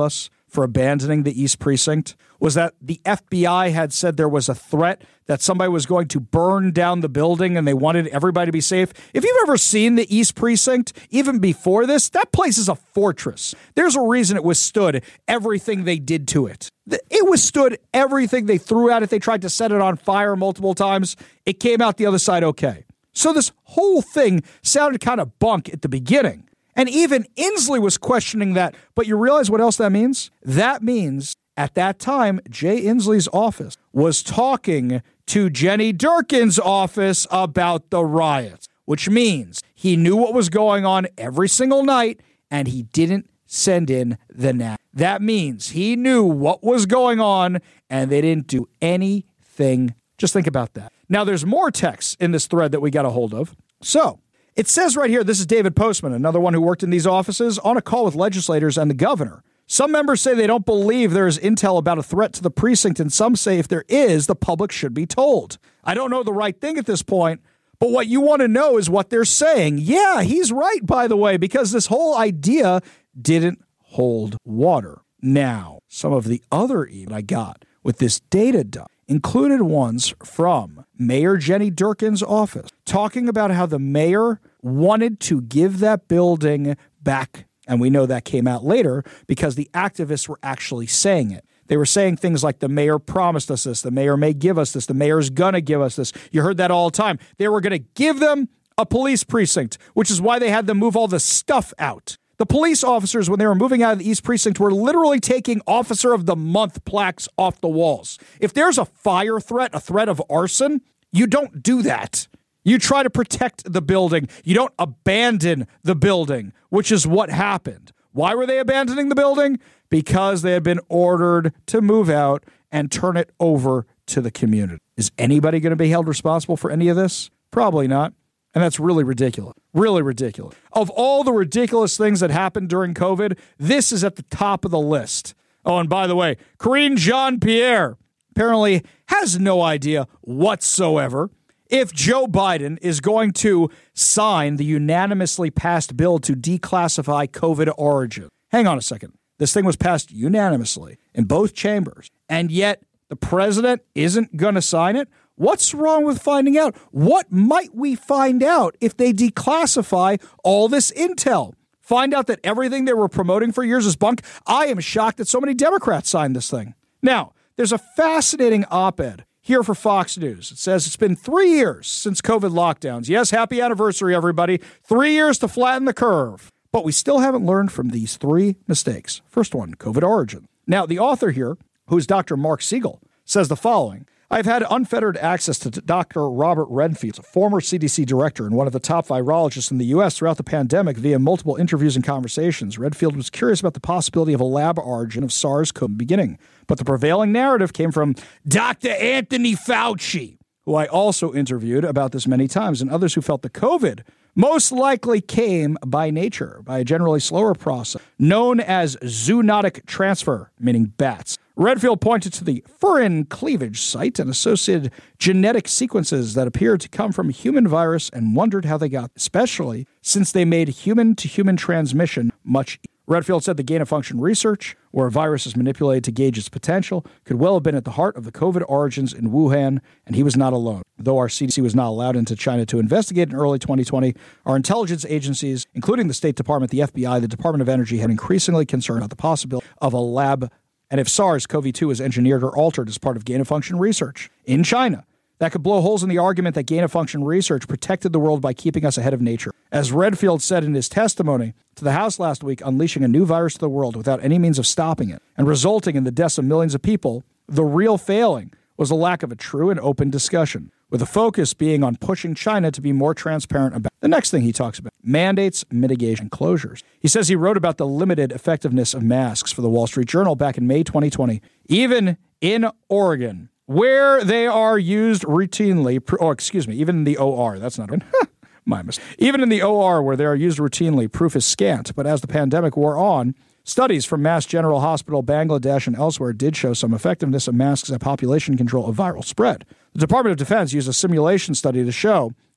Speaker 1: for abandoning the East Precinct was that the FBI had said there was a threat that somebody was going to burn down the building and they wanted everybody to be safe. If you've ever seen the East Precinct, even before this, that place is a fortress. There's a reason it withstood everything they did to it. It withstood everything they threw at it. They tried to set it on fire multiple times. It came out the other side okay. So this whole thing sounded kind of bunk at the beginning. And even Inslee was questioning that. But you realize what else that means? That means at that time, Jay Inslee's office was talking to Jenny Durkin's office about the riots, which means he knew what was going on every single night and he didn't send in the NAP. That means he knew what was going on and they didn't do anything. Just think about that. Now, there's more texts in this thread that we got a hold of. So it says right here, this is David Postman, another one who worked in these offices, on a call with legislators and the governor. Some members say they don't believe there is intel about a threat to the precinct, and some say if there is, the public should be told. I don't know the right thing at this point, but what you want to know is what they're saying. Yeah, he's right, by the way, because this whole idea didn't hold water. Now, some of the other emails I got with this data dump included ones from Mayor Jenny Durkin's office talking about how the mayor wanted to give that building back. And we know that came out later because the activists were actually saying it. They were saying things like the mayor promised us this, the mayor may give us this, the mayor's going to give us this. You heard that all the time. They were going to give them a police precinct, which is why they had them move all the stuff out. The police officers, when they were moving out of the East Precinct, were literally taking Officer of the Month plaques off the walls. If there's a fire threat, a threat of arson, you don't do that. You try to protect the building. You don't abandon the building, which is what happened. Why were they abandoning the building? Because they had been ordered to move out and turn it over to the community. Is anybody going to be held responsible for any of this? Probably not. And that's really ridiculous. Really ridiculous. Of all the ridiculous things that happened during COVID, this is at the top of the list. Oh, and by the way, Karine Jean-Pierre apparently has no idea whatsoever if Joe Biden is going to sign the unanimously passed bill to declassify COVID origin. Hang on a second. This thing was passed unanimously in both chambers, and yet the president isn't going to sign it? What's wrong with finding out? What might we find out if they declassify all this intel? Find out that everything they were promoting for years is bunk? I am shocked that so many Democrats signed this thing. Now, there's a fascinating op-ed here for Fox News. It says it's been 3 years since COVID lockdowns. Yes, happy anniversary, everybody. 3 years to flatten the curve. But we still haven't learned from these three mistakes. First one, COVID origin. Now, the author here, who's Dr. Mark Siegel, says the following. I've had unfettered access to Dr. Robert Redfield, a former CDC director and one of the top virologists in the U.S. throughout the pandemic via multiple interviews and conversations. Redfield was curious about the possibility of a lab origin of SARS-CoV beginning. But the prevailing narrative came from Dr. Anthony Fauci, who I also interviewed about this many times, and others who felt the COVID most likely came by nature, by a generally slower process, known as zoonotic transfer, meaning bats. Redfield pointed to the furin cleavage site and associated genetic sequences that appeared to come from a human virus and wondered how they got, especially since they made human-to-human transmission much easier. Redfield said the gain-of-function research, where a virus is manipulated to gauge its potential, could well have been at the heart of the COVID origins in Wuhan, and he was not alone. Though our CDC was not allowed into China to investigate in early 2020, our intelligence agencies, including the State Department, the FBI, the Department of Energy, had increasingly concerned about the possibility of a lab, and if SARS-CoV-2 was engineered or altered as part of gain-of-function research in China. That could blow holes in the argument that gain-of-function research protected the world by keeping us ahead of nature. As Redfield said in his testimony to the House last week, unleashing a new virus to the world without any means of stopping it and resulting in the deaths of millions of people, the real failing was the lack of a true and open discussion, with the focus being on pushing China to be more transparent about the next thing he talks about, mandates, mitigation, closures. He says he wrote about the limited effectiveness of masks for the Wall Street Journal back in May 2020. Even in Oregon, where they are used routinely, even in the OR, that's not right. My mistake. Even in the OR, where they are used routinely, proof is scant. But as the pandemic wore on, studies from Mass General Hospital, Bangladesh, and elsewhere did show some effectiveness of masks at population control of viral spread. The Department of Defense used a simulation study to show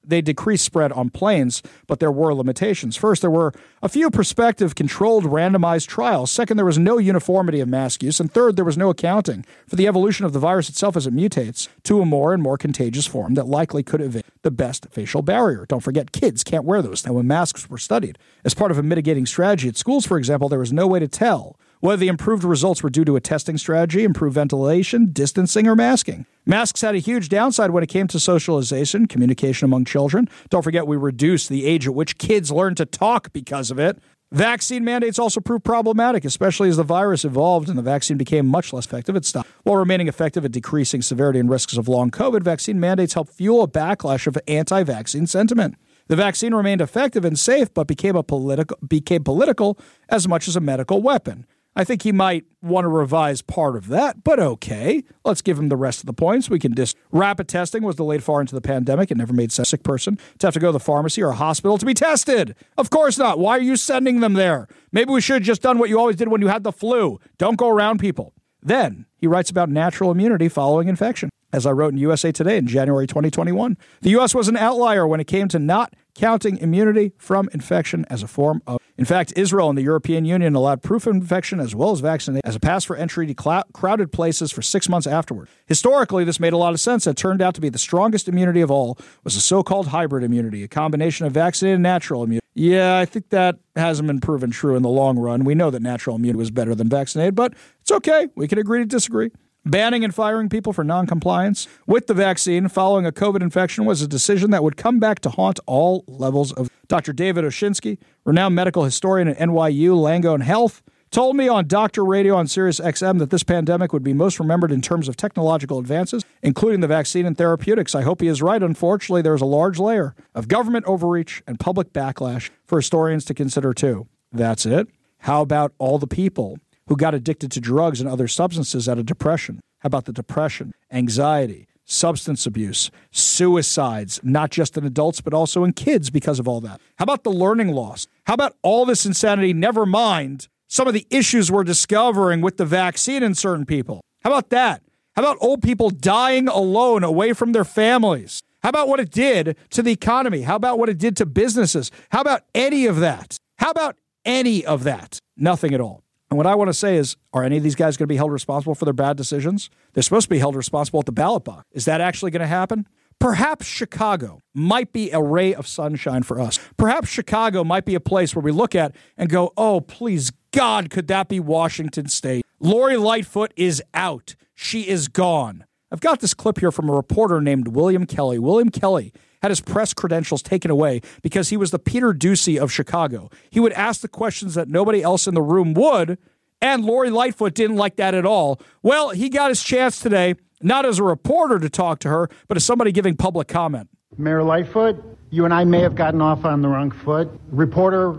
Speaker 1: they decreased spread on planes, but there were limitations. First, there were a few prospective controlled randomized trials. Second, there was no uniformity of mask use. And third, there was no accounting for the evolution of the virus itself as it mutates to a more and more contagious form that likely could evade the best facial barrier. Don't forget, kids can't wear those now when masks were studied. As part of a mitigating strategy at schools, for example, there was no way to tell whether the improved results were due to a testing strategy, improved ventilation, distancing, or masking. Masks had a huge downside when it came to socialization, communication among children. Don't forget, we reduced the age at which kids learn to talk because of it. Vaccine mandates also proved problematic, especially as the virus evolved and the vaccine became much less effective at stopping. While remaining effective at decreasing severity and risks of long COVID, vaccine mandates helped fuel a backlash of anti-vaccine sentiment. The vaccine remained effective and safe, but became political as much as a medical weapon. I think he might want to revise part of that, but okay. Let's give him the rest of the points. We can rapid testing was delayed far into the pandemic. It never made a sick person to have to go to the pharmacy or a hospital to be tested. Of course not. Why are you sending them there? Maybe we should have just done what you always did when you had the flu. Don't go around people. Then he writes about natural immunity following infection. As I wrote in USA Today in January 2021, the U.S. was an outlier when it came to not counting immunity from infection as a form of. In fact, Israel and the European Union allowed proof of infection as well as vaccination as a pass for entry to crowded places for 6 months afterward. Historically, this made a lot of sense. It turned out to be the strongest immunity of all was the so-called hybrid immunity, a combination of vaccinated and natural immunity. Yeah, I think that hasn't been proven true in the long run. We know that natural immunity was better than vaccinated, but it's okay. We can agree to disagree. Banning and firing people for noncompliance with the vaccine following a COVID infection was a decision that would come back to haunt all levels of. Dr. David Oshinsky, renowned medical historian at NYU Langone Health, told me on Doctor Radio on Sirius XM that this pandemic would be most remembered in terms of technological advances, including the vaccine and therapeutics. I hope he is right. Unfortunately, there's a large layer of government overreach and public backlash for historians to consider too. That's it. How about all the people who got addicted to drugs and other substances out of depression? How about the depression, anxiety, substance abuse, suicides, not just in adults, but also in kids because of all that? How about the learning loss? How about all this insanity, never mind some of the issues we're discovering with the vaccine in certain people? How about that? How about old people dying alone away from their families? How about what it did to the economy? How about what it did to businesses? How about any of that? How about any of that? Nothing at all. And what I want to say is, are any of these guys going to be held responsible for their bad decisions? They're supposed to be held responsible at the ballot box. Is that actually going to happen? Perhaps Chicago might be a ray of sunshine for us. Perhaps Chicago might be a place where we look at and go, oh, please, God, could that be Washington State? Lori Lightfoot is out. She is gone. I've got this clip here from a reporter named William Kelly. William Kelly had his press credentials taken away because he was the Peter Doocy of Chicago. He would ask the questions that nobody else in the room would, and Lori Lightfoot didn't like that at all. Well, he got his chance today, not as a reporter to talk to her, but as somebody giving public comment.
Speaker 12: Mayor Lightfoot, you and I may have gotten off on the wrong foot. Reporter,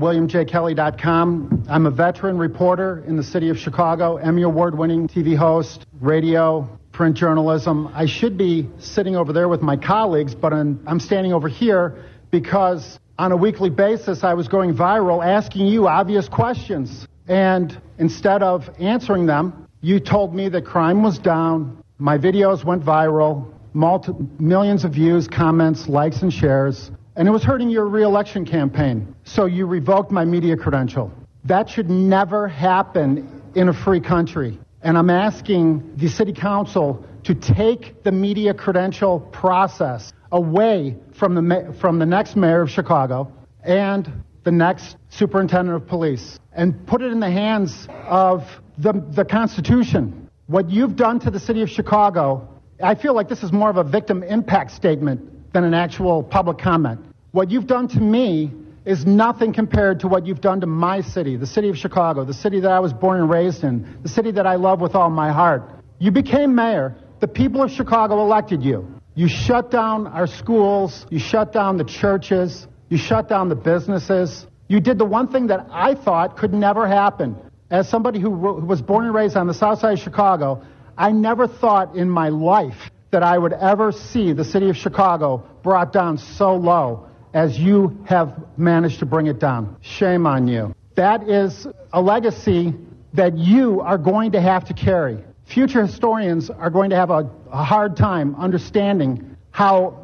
Speaker 12: WilliamJKelly.com. I'm a veteran reporter in the city of Chicago, Emmy Award-winning TV host, radio, print journalism. I should be sitting over there with my colleagues, but I'm standing over here because on a weekly basis I was going viral asking you obvious questions. And instead of answering them, you told me that crime was down, my videos went viral, millions of views, comments, likes, and shares, and it was hurting your re-election campaign. So you revoked my media credential. That should never happen in a free country. And I'm asking the city council to take the media credential process away from the next mayor of Chicago and the next superintendent of police and put it in the hands of the Constitution. What you've done to the city of Chicago, I feel like this is more of a victim impact statement than an actual public comment. What you've done to me is nothing compared to what you've done to my city, the city of Chicago, the city that I was born and raised in, the city that I love with all my heart. You became mayor. The people of Chicago elected you. You shut down our schools. You shut down the churches. You shut down the businesses. You did the one thing that I thought could never happen. As somebody who was born and raised on the south side of Chicago, I never thought in my life that I would ever see the city of Chicago brought down so low as you have managed to bring it down. Shame on you. That is a legacy that you are going to have to carry. Future historians are going to have a hard time understanding how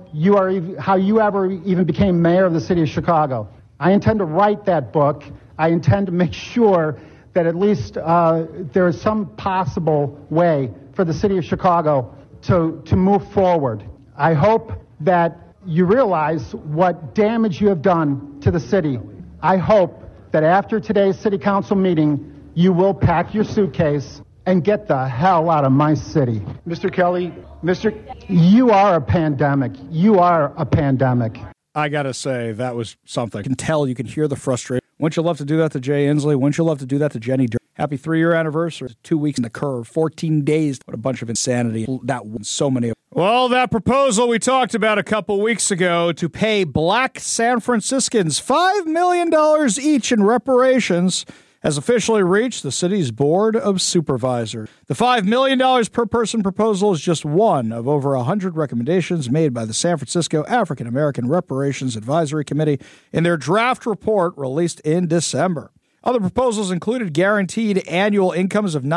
Speaker 12: you ever even became mayor of the city of Chicago. I intend to write that book. I intend to make sure that at least there is some possible way for the city of Chicago to move forward. I hope that you realize what damage you have done to the city. I hope that after today's city council meeting, you will pack your suitcase and get the hell out of my city.
Speaker 11: Mr. Kelly,
Speaker 12: You are a pandemic. You are a pandemic.
Speaker 1: I got to say, that was something. You can hear the frustration. Wouldn't you love to do that to Jay Inslee? Wouldn't you love to do that to Jenny Durr? Happy 3-year anniversary. 2 weeks in the curve, 14 days. What a bunch of insanity. That so many. Well, that proposal we talked about a couple weeks ago to pay black San Franciscans $5 million each in reparations has officially reached the city's Board of Supervisors. The $5 million per person proposal is just one of over 100 recommendations made by the San Francisco African American Reparations Advisory Committee in their draft report released in December. Other proposals included guaranteed annual incomes of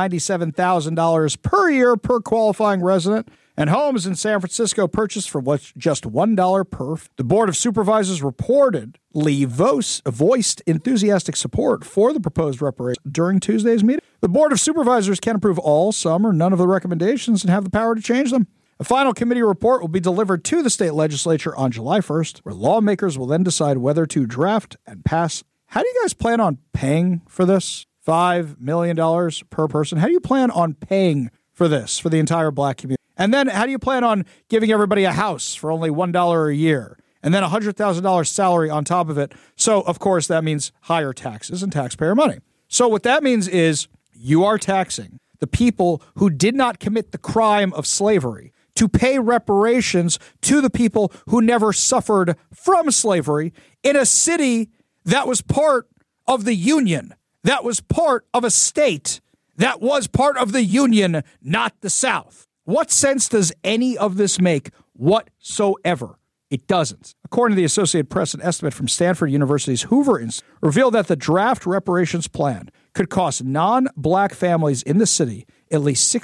Speaker 1: $97,000 per year per qualifying resident, and homes in San Francisco purchased for just $1 per. The Board of Supervisors reportedly voiced enthusiastic support for the proposed reparations during Tuesday's meeting. The Board of Supervisors can approve all, some, or none of the recommendations and have the power to change them. A final committee report will be delivered to the state legislature on July 1st, where lawmakers will then decide whether to draft and pass. How do you guys plan on paying for this? $5 million per person. How do you plan on paying for this for the entire black community? And then how do you plan on giving everybody a house for only $1 a year? And then $100,000 salary on top of it. So, of course, that means higher taxes and taxpayer money. So what that means is you are taxing the people who did not commit the crime of slavery to pay reparations to the people who never suffered from slavery in a city that was part of the Union, that was part of a state, that was part of the Union, not the South. What sense does any of this make whatsoever? It doesn't. According to the Associated Press, an estimate from Stanford University's Hoover Institute revealed that the draft reparations plan could cost non-black families in the city at least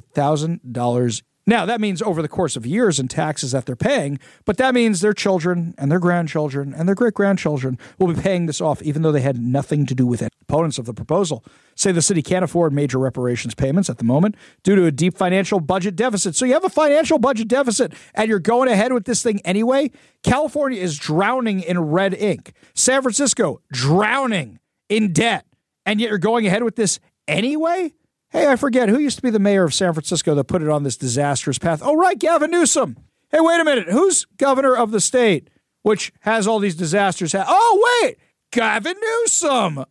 Speaker 1: $600,000. Now, that means over the course of years in taxes that they're paying, but that means their children and their grandchildren and their great-grandchildren will be paying this off, even though they had nothing to do with it. Opponents of the proposal say the city can't afford major reparations payments at the moment due to a deep financial budget deficit. So you have a financial budget deficit and you're going ahead with this thing anyway? California is drowning in red ink. San Francisco drowning in debt. And yet you're going ahead with this anyway? Hey, I forget, who used to be the mayor of San Francisco that put it on this disastrous path? Oh, right, Gavin Newsom. Hey, wait a minute. Who's governor of the state, which has all these disasters? Oh, wait, Gavin Newsom.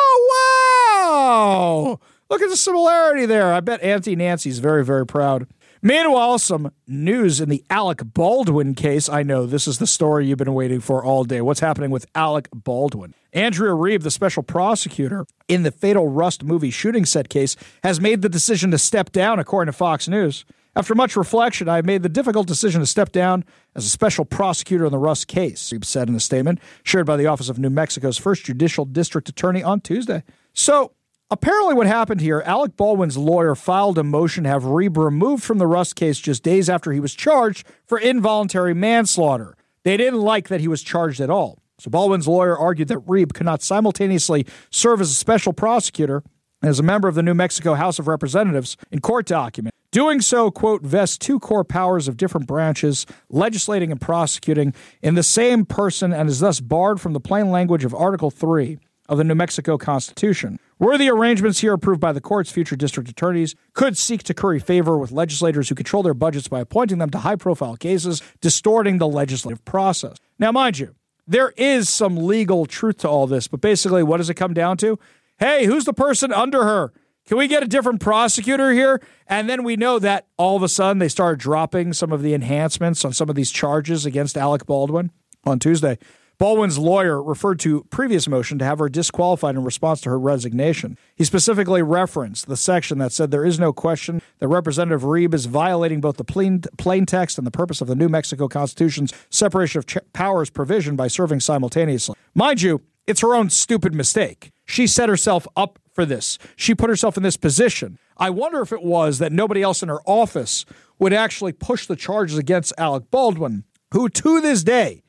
Speaker 1: Oh, wow. Look at the similarity there. I bet Auntie Nancy's very, very proud. Meanwhile, some news in the Alec Baldwin case. I know this is the story you've been waiting for all day. What's happening with Alec Baldwin? Andrea Reeve, the special prosecutor in the Fatal Rust movie shooting set case, has made the decision to step down, according to Fox News. After much reflection, I made the difficult decision to step down as a special prosecutor in the Rust case, Reeve said in a statement shared by the Office of New Mexico's first judicial district attorney on Tuesday. So, apparently what happened here, Alec Baldwin's lawyer filed a motion to have Reeve removed from the Rust case just days after he was charged for involuntary manslaughter. They didn't like that he was charged at all. So Baldwin's lawyer argued that Reeve could not simultaneously serve as a special prosecutor and as a member of the New Mexico House of Representatives in court document. Doing so, quote, vests two core powers of different branches, legislating and prosecuting, in the same person and is thus barred from the plain language of Article 3 of the New Mexico Constitution. Were the arrangements here approved by the courts, future district attorneys could seek to curry favor with legislators who control their budgets by appointing them to high-profile cases, distorting the legislative process. Now, mind you, there is some legal truth to all this, but basically, what does it come down to? Hey, who's the person under her? Can we get a different prosecutor here? And then we know that all of a sudden they started dropping some of the enhancements on some of these charges against Alec Baldwin on Tuesday. Baldwin's lawyer referred to previous motion to have her disqualified in response to her resignation. He specifically referenced the section that said there is no question that Representative Reeve is violating both the plain text and the purpose of the New Mexico Constitution's separation of powers provision by serving simultaneously. Mind you, it's her own stupid mistake. She set herself up for this. She put herself in this position. I wonder if it was that nobody else in her office would actually push the charges against Alec Baldwin. who to this day,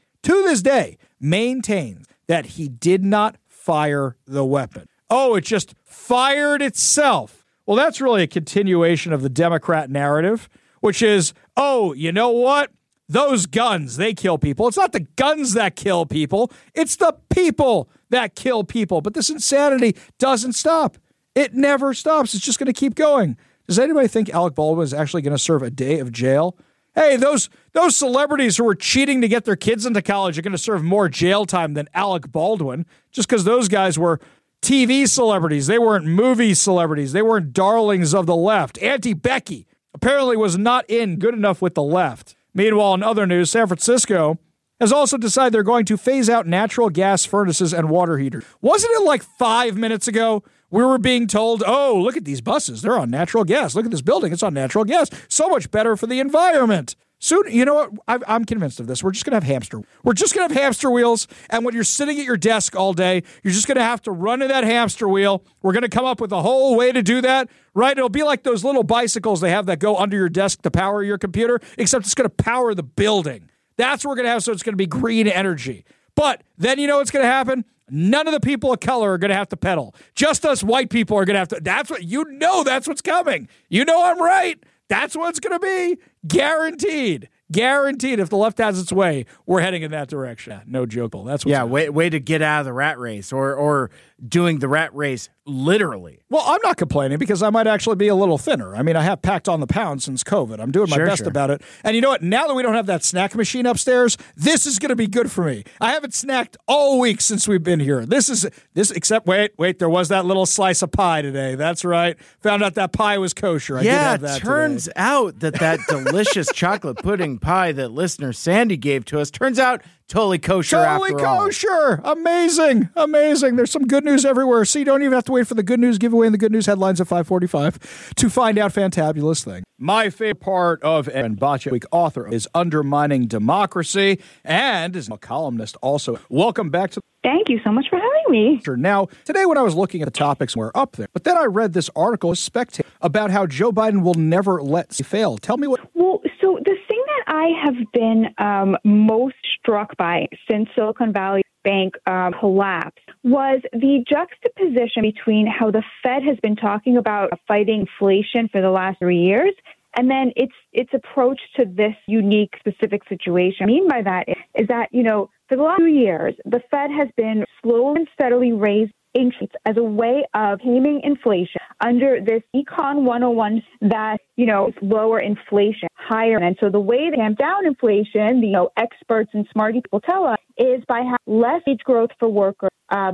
Speaker 1: maintains that he did not fire the weapon. Oh, it just fired itself. Well, that's really a continuation of the Democrat narrative, which is, oh, you know what? Those guns, they kill people. It's not the guns that kill people. It's the people that kill people. But this insanity doesn't stop. It never stops. It's just going to keep going. Does anybody think Alec Baldwin is actually going to serve a day of jail? Hey, those celebrities who were cheating to get their kids into college are going to serve more jail time than Alec Baldwin, just because those guys were TV celebrities. They weren't movie celebrities. They weren't darlings of the left. Auntie Becky apparently was not in good enough with the left. Meanwhile, in other news, San Francisco has also decided they're going to phase out natural gas furnaces and water heaters. Wasn't it like 5 minutes ago we were being told, oh, look at these buses. They're on natural gas. Look at this building. It's on natural gas. So much better for the environment. Soon, you know what? I'm convinced of this. We're just going to have hamster. We're just going to have hamster wheels. And when you're sitting at your desk all day, you're just going to have to run in that hamster wheel. We're going to come up with a whole way to do that, right? It'll be like those little bicycles they have that go under your desk to power your computer, except it's going to power the building. That's what we're going to have. So it's going to be green energy. But then you know what's going to happen? None of the people of color are going to have to pedal. Just us white people are going to have to. That's what's coming. You know I'm right. That's what it's going to be. Guaranteed. Guaranteed. If the left has its way, we're heading in that direction. No joke. That's what's
Speaker 9: way to get out of the rat race or doing the rat race literally.
Speaker 1: Well, I'm not complaining because I might actually be a little thinner. I mean, I have packed on the pounds since COVID. I'm doing my best about it. And you know what? Now that we don't have that snack machine upstairs, this is going to be good for me. I haven't snacked all week since we've been here. Except wait, there was that little slice of pie today. That's right. Found out that pie was kosher. I did have that
Speaker 9: turns
Speaker 1: today.
Speaker 9: out that delicious chocolate pudding pie that listener Sandy gave to us turns out totally kosher after all.
Speaker 1: Totally kosher. Amazing. There's some good news everywhere. So you don't even have to wait for the good news giveaway and the good news headlines at 5:45 to find out fantabulous thing. My favorite part of Erin Boccia, week author, is Undermining Democracy and is a columnist also. Welcome back to.
Speaker 13: Thank you so much for having me.
Speaker 1: Now, today when I was looking at the topics, we're up there. But then I read this article in Spectator about how Joe Biden will never let fail. Tell me what.
Speaker 13: Well, so the thing that I have been most struck by since Silicon Valley Bank collapsed was the juxtaposition between how the Fed has been talking about fighting inflation for the last 3 years and then its approach to this unique specific situation. What I mean by that is that, for the last 2 years, the Fed has been slowly and steadily raising interest as a way of taming inflation under this Econ 101 that, is lower inflation, higher. And so the way to tamp down inflation, experts and smart people tell us, is by having less wage growth for workers,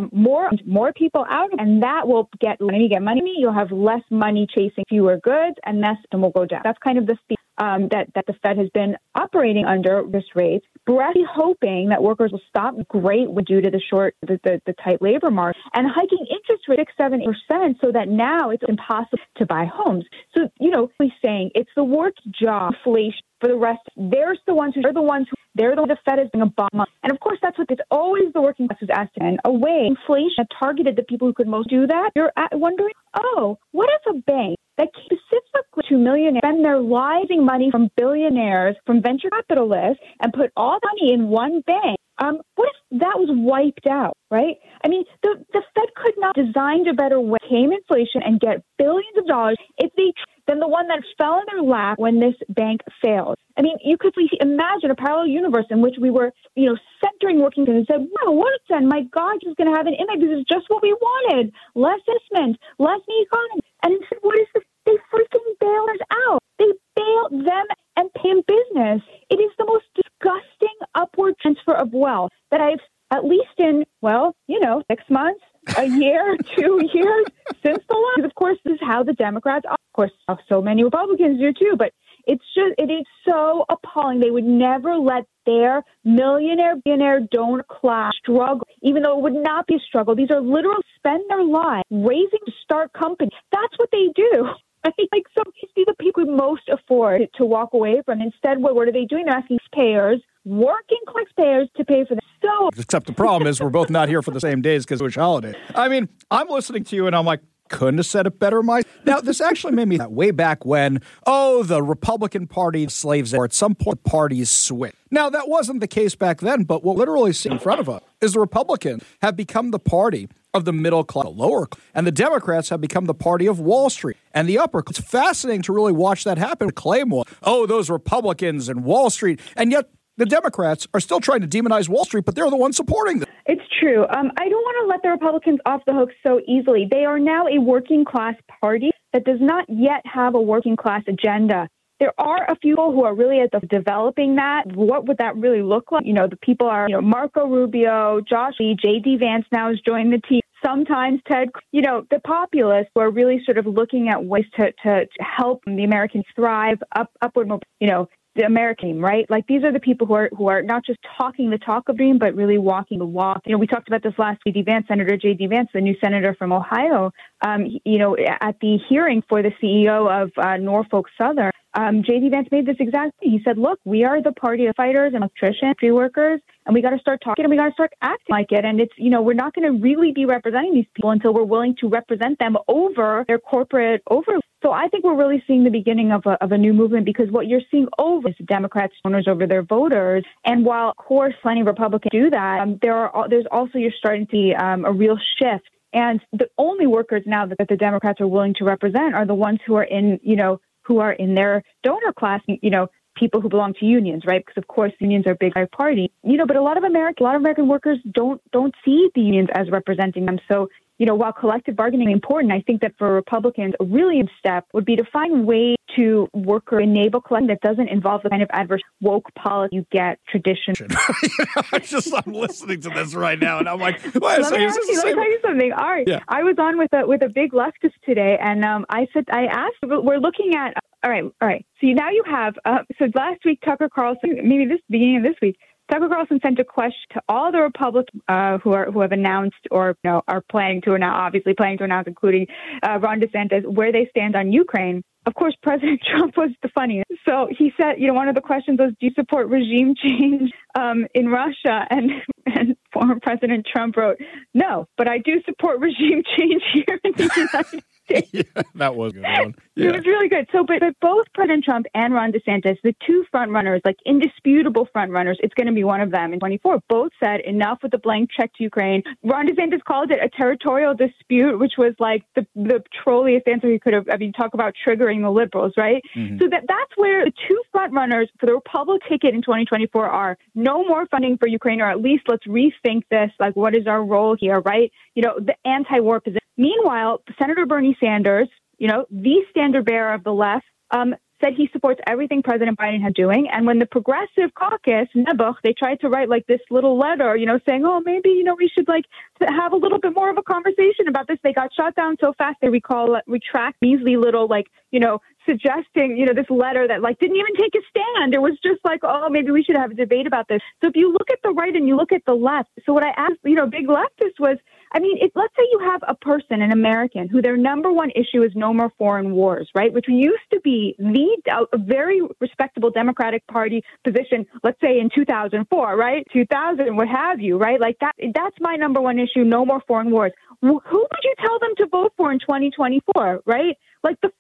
Speaker 13: more people out, and that will get money. You'll have less money chasing fewer goods, and that will go down. That's kind of the theme that the Fed has been operating under this rate, breathy hoping that workers will stop great due to the tight labor market and hiking interest rates 6-7% so that now it's impossible to buy homes. So, he's saying it's the worst job inflation for the rest. They're the ones who the Fed is being a bomb. And of course, that's what it's always the working class who's asked in a way. Inflation targeted the people who could most do that. You're wondering, what if a bank that specifically to millionaires spend their lives getting money from billionaires, from venture capitalists, and put all the money in one bank? What if that was wiped out, right? I mean, the Fed could not design a better way to tame inflation and get billions of dollars than the one that fell in their lap when this bank failed. I mean, you could imagine a parallel universe in which we were, centering working and said, wow, what if then? My God, this is going to have an impact. This is just what we wanted. Less investment, less the economy. And instead, they freaking bailed us out. They bailed them and pay in business. It is the most disgusting upward transfer of wealth that I've, at least in, 6 months, a year, 2 years since the law. Of course, this is how the Democrats, of course, so many Republicans do too, but it is so appalling. They would never let their billionaire donor class struggle, even though it would not be a struggle. These are literally spend their lives raising to start companies. That's what they do. I think so these are the people who most afford to walk away from. Instead, what are they doing? They're asking working class payers to pay for them. So,
Speaker 1: except the problem is we're both not here for the same days because of which holiday. I mean, I'm listening to you and I'm like, couldn't have said it better myself. Now, this actually made me way back when, the Republican Party slaves, or at some point the parties switch. Now, that wasn't the case back then, but what literally see in front of us is the Republicans have become the party of the middle class, the lower class, and the Democrats have become the party of Wall Street and the upper class. It's fascinating to really watch that happen. Claim, those Republicans and Wall Street, and yet the Democrats are still trying to demonize Wall Street, but they're the ones supporting them.
Speaker 13: It's true. I don't want to let the Republicans off the hook so easily. They are now a working class party that does not yet have a working class agenda. There are a few people who are really at the developing that. What would that really look like? The people are, Marco Rubio, Josh Lee, J.D. Vance now has joined the team. Sometimes Ted, the populists who are really sort of looking at ways to help the Americans thrive, upward, the American team, right? Like these are the people who are not just talking the talk of dream, but really walking the walk. We talked about this last week. Senator J.D. Vance, the new senator from Ohio, at the hearing for the CEO of Norfolk Southern, J.D. Vance made this exact thing. He said, look, we are the party of fighters and electricians, tree workers, and we got to start talking and we got to start acting like it. And it's, we're not going to really be representing these people until we're willing to represent them over their corporate overlord. So I think we're really seeing the beginning of a new movement, because what you're seeing over is Democrats' owners over their voters. And while, of course, plenty of Republicans do that, there's also, you're starting to see a real shift. And the only workers now that the Democrats are willing to represent are the ones who are in, who are in their donor class, people who belong to unions, right? Because, of course, unions are a big party, but a lot of American workers don't see the unions as representing them. So, while collective bargaining is important, I think that for Republicans, a really good step would be to find ways to work or enable collective that doesn't involve the kind of adverse woke policy you get tradition.
Speaker 1: I'm listening to this right now, and I'm like, wait a
Speaker 13: let me tell you something. All right. Yeah. I was on with a big leftist today, and I asked, we're looking at, all right. So now you have, so last week, Tucker Carlson, maybe beginning of this week, Tucker Carlson sent a question to all the Republicans who have announced or are planning to announce, including Ron DeSantis, where they stand on Ukraine. Of course, President Trump was the funniest. So he said, one of the questions was, do you support regime change in Russia? And former President Trump wrote, no, but I do support regime change here in the United States.
Speaker 1: Yeah, that was a good one. Yeah.
Speaker 13: It was really good. So, but both President Trump and Ron DeSantis, the two front runners, like indisputable front runners, it's going to be one of them in 24. Both said enough with the blank check to Ukraine. Ron DeSantis called it a territorial dispute, which was like the trolliest answer he could have. I mean, talk about triggering the liberals, right? Mm-hmm. So that's where the two front runners for the Republican ticket in 2024 are: no more funding for Ukraine, or at least let's rethink this. Like, what is our role here, right? The anti-war position. Meanwhile, Senator Bernie Sanders, the standard bearer of the left, said he supports everything President Biden is doing. And when the Progressive Caucus, Nebuch, they tried to write like this little letter, saying, maybe, we should have a little bit more of a conversation about this. They got shot down so fast they retract measly little suggesting, this letter that didn't even take a stand. It was just maybe we should have a debate about this. So if you look at the right and you look at the left, so what I asked, big leftist was, let's say you have a person, an American, who their number one issue is no more foreign wars, right? Which used to be a very respectable Democratic Party position, let's say in 2004, right? 2000, what have you, right? That's my number one issue, no more foreign wars. Who would you tell them to vote for in 2024, right? The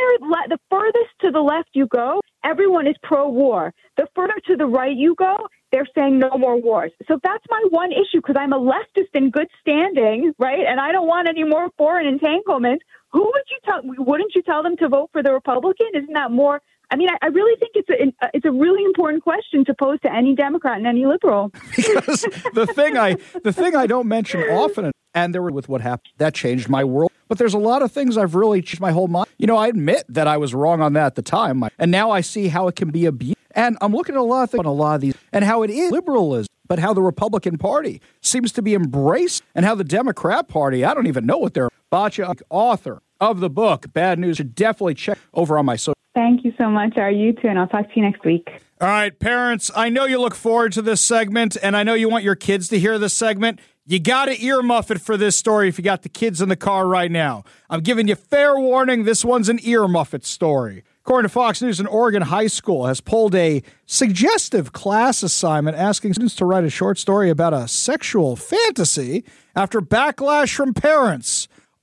Speaker 13: furthest to the left you go, everyone is pro-war. The further to the right you go, they're saying no more wars. So that's my one issue, because I'm a leftist in good standing, right? And I don't want any more foreign entanglements. Who would you tell? Wouldn't you tell them to vote for the Republican? Isn't that more? I really think it's a really important question to pose to any Democrat and any liberal.
Speaker 1: Because the thing I don't mention often, and there were with what happened, that changed my world. But there's a lot of things I've really changed my whole mind. I admit that I was wrong on that at the time, and now I see how it can be abused. And I'm looking at a lot of things on a lot of these, and how it is liberalism, but how the Republican Party seems to be embraced, and how the Democrat Party, I don't even know what they're. Batya, author of the book Bad News, should definitely check over on my social.
Speaker 13: Thank you so much. You too, and I'll talk to you next week.
Speaker 1: All right, parents, I know you look forward to this segment, and I know you want your kids to hear this segment. You got to earmuff it for this story if you got the kids in the car right now. I'm giving you fair warning, this one's an earmuff it story. According to Fox News, an Oregon high school has pulled a suggestive class assignment asking students to write a short story about a sexual fantasy after backlash from parents.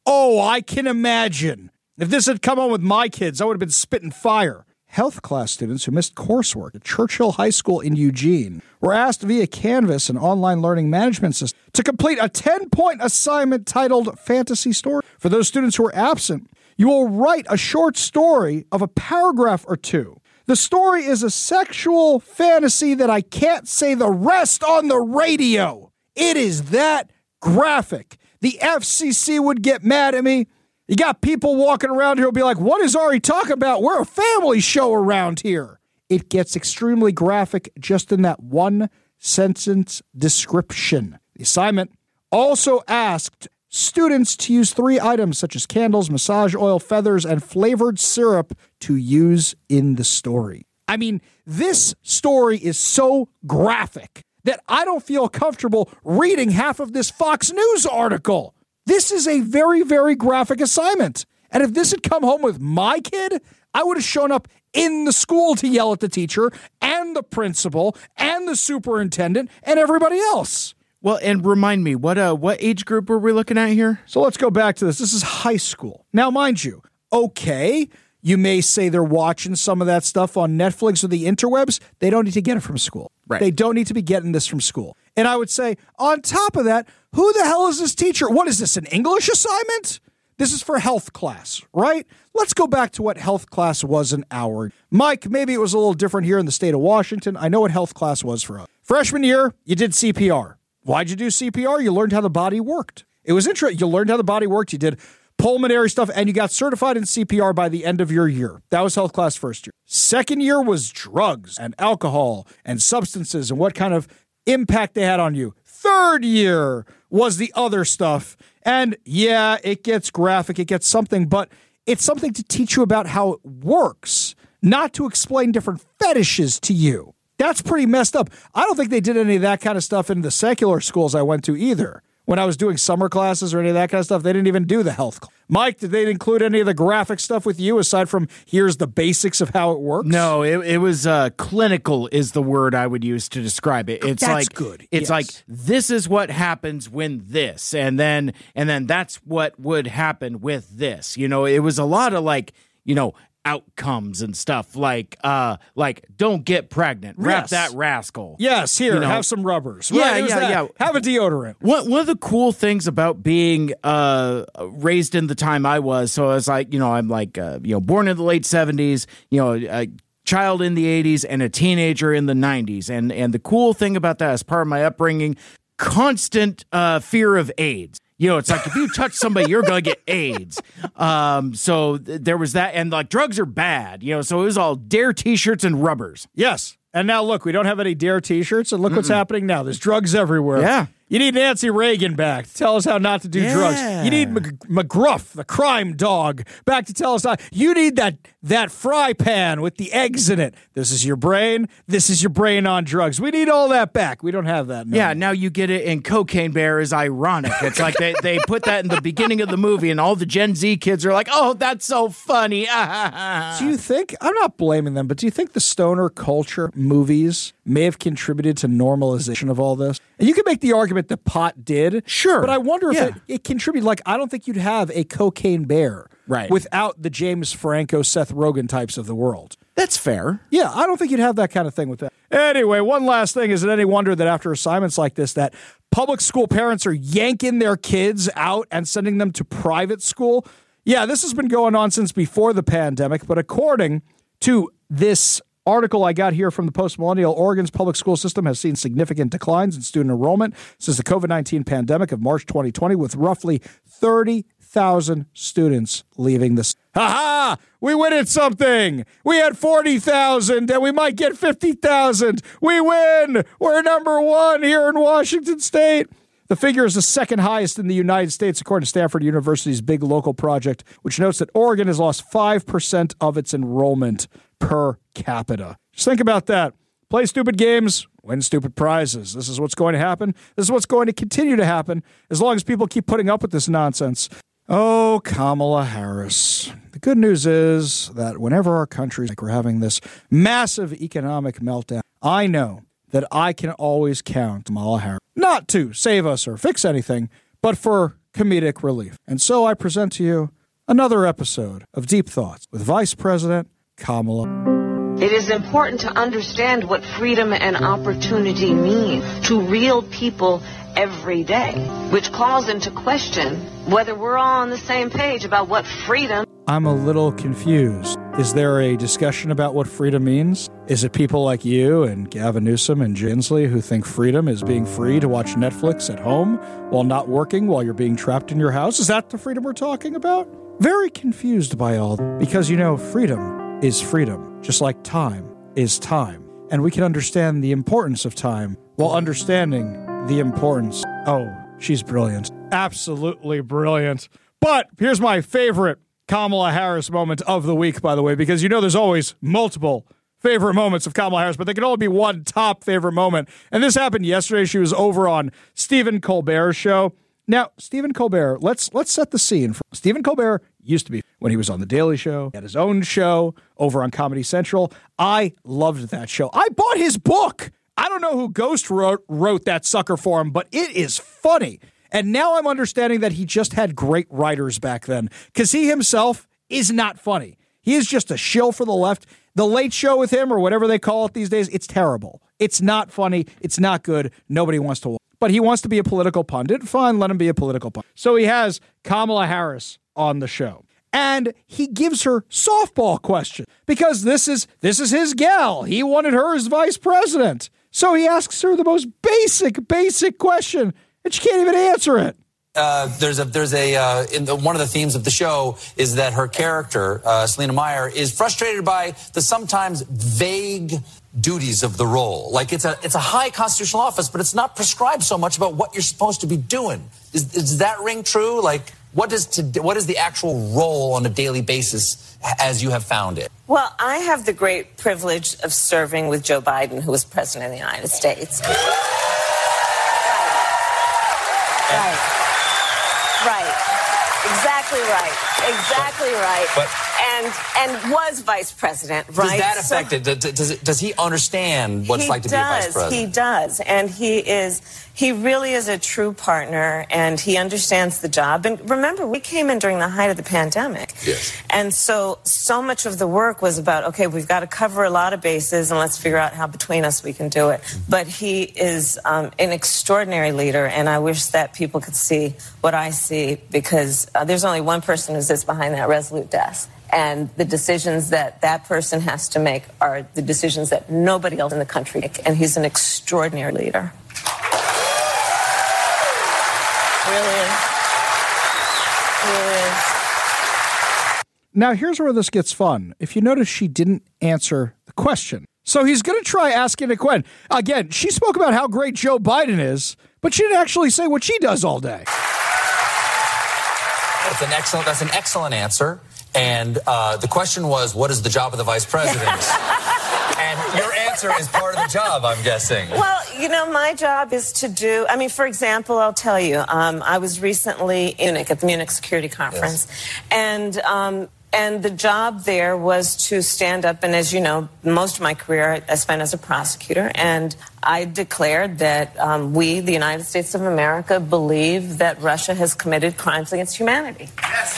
Speaker 1: Oh, I can imagine. If this had come on with my kids, I would have been spitting fire. Health class students who missed coursework at Churchill High School in Eugene were asked via Canvas, an online learning management system, to complete a 10-point assignment titled Fantasy Story. For those students who were absent, you will write a short story of a paragraph or two. The story is a sexual fantasy that I can't say the rest on the radio. It is that graphic. The FCC would get mad at me. You got people walking around here who'll be like, what is Ari talking about? We're a family show around here. It gets extremely graphic just in that one sentence description. The assignment also asked students to use 3 items such as candles, massage oil, feathers, and flavored syrup to use in the story. I mean, this story is so graphic that I don't feel comfortable reading half of this Fox News article. This is a very, very graphic assignment. And if this had come home with my kid, I would have shown up in the school to yell at the teacher and the principal and the superintendent and everybody else.
Speaker 9: Well, and remind me, what age group were we looking at here?
Speaker 1: So let's go back to this. This is high school. Now, mind you, okay, you may say they're watching some of that stuff on Netflix or the interwebs. They don't need to get it from school.
Speaker 9: Right.
Speaker 1: They don't need to be getting this from school. And I would say, on top of that, who the hell is this teacher? What is this, an English assignment? This is for health class, right? Let's go back to what health class was an hour. Mike, maybe it was a little different here in the state of Washington. I know what health class was for us. Freshman year, you did CPR. Why'd you do CPR? You learned how the body worked. It was interesting. You learned how the body worked. You did pulmonary stuff, and you got certified in CPR by the end of your year. That was health class first year. Second year was drugs and alcohol and substances and what kind of impact they had on you. Third year was the other stuff. And yeah, it gets graphic, it gets something, but it's something to teach you about how it works, not to explain different fetishes to you. That's pretty messed up. I don't think they did any of that kind of stuff in the secular schools I went to either. When I was doing summer classes or any of that kind of stuff, they didn't even do the health. Mike, did they include any of the graphic stuff with you aside from here's the basics of how it works?
Speaker 9: No, it was clinical is the word I would use to describe it. It's
Speaker 1: That's
Speaker 9: like
Speaker 1: good.
Speaker 9: It's
Speaker 1: Yes.
Speaker 9: like this is what happens when this, and then that's what would happen with this. You know, it was a lot of outcomes and stuff like don't get pregnant, wrap
Speaker 1: Yes.
Speaker 9: that rascal.
Speaker 1: Yes, here,
Speaker 9: You know.
Speaker 1: have some rubbers.
Speaker 9: Yeah,
Speaker 1: Right, it was
Speaker 9: yeah,
Speaker 1: that.
Speaker 9: yeah.
Speaker 1: Have a deodorant.
Speaker 9: One of the cool things about being raised in the time I was, so I was like, I'm like, born in the late 70s, a child in the 80s and a teenager in the 90s. And the cool thing about that as part of my upbringing, constant fear of AIDS. It's like if you touch somebody, you're going to get AIDS. So there was that. And like drugs are bad, so it was all Dare t-shirts and rubbers.
Speaker 1: Yes. And now look, we don't have any Dare t-shirts, and look what's happening now. There's drugs everywhere.
Speaker 9: Yeah.
Speaker 1: You need Nancy Reagan back to tell us how not to do drugs. You need McGruff, the crime dog, back to tell us how. You need that fry pan with the eggs in it. This is your brain. This is your brain on drugs. We need all that back. We don't have that now.
Speaker 9: Yeah, now you get it in Cocaine Bear is ironic. It's like they put that in the beginning of the movie, and all the Gen Z kids are like, oh, that's so funny.
Speaker 1: Do you think, I'm not blaming them, but do you think the stoner culture movies may have contributed to normalization of all this? And you can make the argument that pot did.
Speaker 9: Sure.
Speaker 1: But I wonder if it contributed. Like, I don't think you'd have a Cocaine Bear without the James Franco, Seth Rogen types of the world.
Speaker 9: That's fair.
Speaker 1: Yeah, I don't think you'd have that kind of thing with that. Anyway, one last thing. Is it any wonder that after assignments like this, that public school parents are yanking their kids out and sending them to private school? Yeah, this has been going on since before the pandemic, but according to this article I got here from the Post-Millennial, Oregon's public school system has seen significant declines in student enrollment since the COVID-19 pandemic of March 2020, with roughly 30,000 students leaving the. Ha-ha! We win something! We had 40,000, and we might get 50,000. We win! We're number one here in Washington State. The figure is the second highest in the United States, according to Stanford University's Big Local Project, which notes that Oregon has lost 5% of its enrollment per capita. Just think about that. Play stupid games, win stupid prizes. This is what's going to happen. This is what's going to continue to happen as long as people keep putting up with this nonsense. Oh, Kamala Harris. The good news is that whenever our country, like we're having this massive economic meltdown, I know that I can always count Kamala Harris. Not to save us or fix anything, but for comedic relief. And so I present to you another episode of Deep Thoughts with Vice President Kamala.
Speaker 14: It is important to understand what freedom and opportunity mean to real people every day, which calls into question whether we're all on the same page about what freedom.
Speaker 1: I'm a little confused. Is there a discussion about what freedom means? Is it people like you and Gavin Newsom and Jinsley who think freedom is being free to watch Netflix at home while not working while you're being trapped in your house? Is that the freedom we're talking about? Very confused by all, because, freedom is freedom, just like time is time. And we can understand the importance of time while understanding the importance. Oh, she's brilliant. Absolutely brilliant. But here's my favorite Kamala Harris moment of the week, by the way, because there's always multiple favorite moments of Kamala Harris, but there can only be one top favorite moment. And this happened yesterday. She was over on Stephen Colbert's show. Now, Stephen Colbert, let's set the scene. Stephen Colbert used to be, when he was on The Daily Show, he had his own show over on Comedy Central. I loved that show. I bought his book. I don't know who Ghost wrote that sucker for him, but it is funny. And now I'm understanding that he just had great writers back then, because he himself is not funny. He is just a shill for the left. The Late Show with him, or whatever they call it these days, it's terrible. It's not funny. It's not good. Nobody wants to watch. But he wants to be a political pundit. Fine, let him be a political pundit. So he has Kamala Harris on the show. And he gives her softball questions because this is his gal. He wanted her as vice president. So he asks her the most basic question, and she can't even answer it.
Speaker 15: There's one of the themes of the show is that her character, Selena Meyer, is frustrated by the sometimes vague duties of the role. Like it's a high constitutional office, but it's not prescribed so much about what you're supposed to be doing. Does that ring true? Like what is the actual role on a daily basis as you have found it?
Speaker 16: Well, I have the great privilege of serving with Joe Biden, who was president of the United States. Exactly right. And was vice president, right?
Speaker 15: Does that affect it? Does he understand what it's like to be a vice president?
Speaker 16: He does. And he really is a true partner, and he understands the job. And remember, we came in during the height of the pandemic.
Speaker 15: Yes.
Speaker 16: And so much of the work was about, okay, we've got to cover a lot of bases, and let's figure out how between us we can do it. But he is an extraordinary leader, and I wish that people could see what I see, because there's only one person who sits behind that resolute desk. And the decisions that person has to make are the decisions that nobody else in the country makes. And he's an extraordinary leader. Really is.
Speaker 1: Now, here's where this gets fun. If you notice, she didn't answer the question. So he's going to try asking a question. Again, she spoke about how great Joe Biden is, but she didn't actually say what she does all day.
Speaker 15: That's an excellent answer. And the question was, what is the job of the vice president? And your answer is part of the job, I'm guessing.
Speaker 16: Well, my job is to do, for example, I'll tell you, I was recently in Munich at the Munich Security Conference. Yes. And the job there was to stand up, and as you know, most of my career I spent as a prosecutor, and I declared that we, the United States of America, believe that Russia has committed crimes against humanity.
Speaker 15: Yes.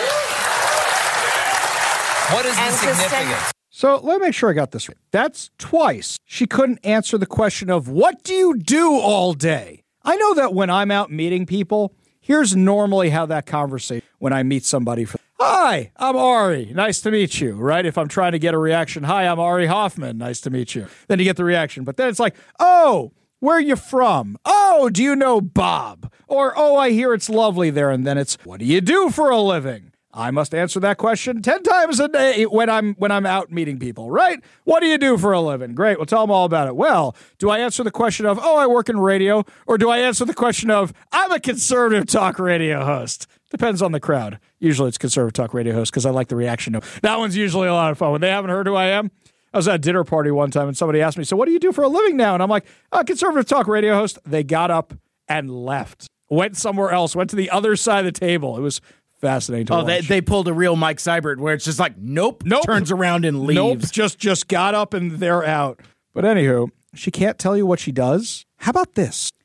Speaker 15: What is the significance?
Speaker 1: So let me make sure I got this right. That's twice she couldn't answer the question of, what do you do all day? I know that when I'm out meeting people, here's normally how that conversation, when I meet somebody, hi, I'm Ari, nice to meet you, right? If I'm trying to get a reaction, hi, I'm Ari Hoffman, nice to meet you. Then you get the reaction. But then it's like, oh, where are you from? Oh, do you know Bob? Or, oh, I hear it's lovely there. And then it's, what do you do for a living? I must answer that question 10 times a day when I'm out meeting people, right? What do you do for a living? Great. Well, tell them all about it. Well, do I answer the question of, oh, I work in radio? Or do I answer the question of, I'm a conservative talk radio host? Depends on the crowd. Usually it's conservative talk radio host because I like the reaction. That one's usually a lot of fun. When they haven't heard who I am, I was at a dinner party one time and somebody asked me, so what do you do for a living now? And I'm like, conservative talk radio host. They got up and left. Went somewhere else. Went to the other side of the table. It was fascinating to watch.
Speaker 9: They pulled a real Mike Seibert where it's just like, nope, turns around and leaves.
Speaker 1: Nope, just got up and they're out. But anywho, she can't tell you what she does. How about this?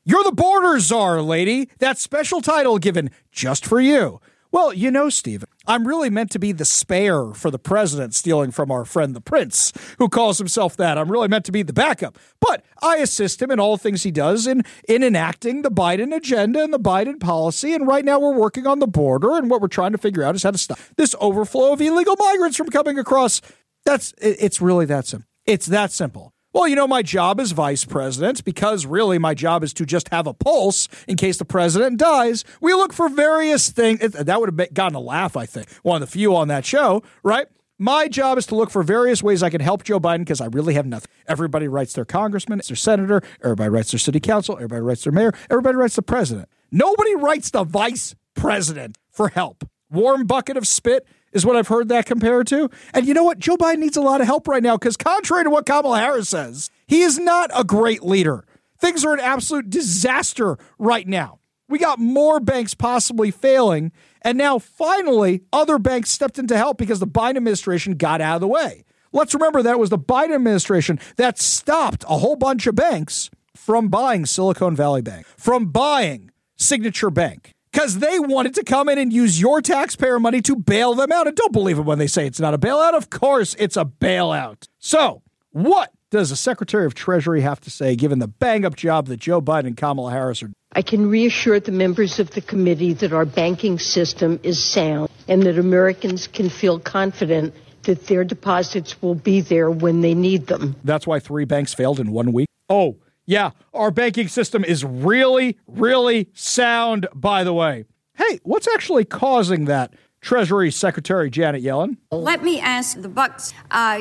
Speaker 1: You're the border czar, lady. That special title given just for you. Well, you know, Stephen, I'm really meant to be the spare for the president, stealing from our friend the prince, who calls himself that. I'm really meant to be the backup. But I assist him in all things he does in enacting the Biden agenda and the Biden policy. And right now we're working on the border. And what we're trying to figure out is how to stop this overflow of illegal migrants from coming across. It's really that simple. It's that simple. Well, you know, my job as vice president, because really my job is to just have a pulse in case the president dies. We look for various things. That would have gotten a laugh, I think. One of the few on that show, right? My job is to look for various ways I can help Joe Biden because I really have nothing. Everybody writes their congressman, their senator, everybody writes their city council, everybody writes their mayor, everybody writes the president. Nobody writes the vice president for help. Warm bucket of spit is what I've heard that compared to. And you know what? Joe Biden needs a lot of help right now because contrary to what Kamala Harris says, he is not a great leader. Things are an absolute disaster right now. We got more banks possibly failing, and now finally other banks stepped in to help because the Biden administration got out of the way. Let's remember that it was the Biden administration that stopped a whole bunch of banks from buying Silicon Valley Bank, from buying Signature Bank, because they wanted to come in and use your taxpayer money to bail them out. And don't believe it when they say it's not a bailout. Of course, it's a bailout. So what does the Secretary of Treasury have to say, given the bang-up job that Joe Biden and Kamala Harris are doing?
Speaker 4: I can reassure the members of the committee that our banking system is sound and that Americans can feel confident that their deposits will be there when they need them.
Speaker 1: That's why 3 banks failed in 1 week. Oh, yeah, our banking system is really, really sound, by the way. Hey, what's actually causing that, Treasury Secretary Janet Yellen?
Speaker 3: Let me ask, the Bucks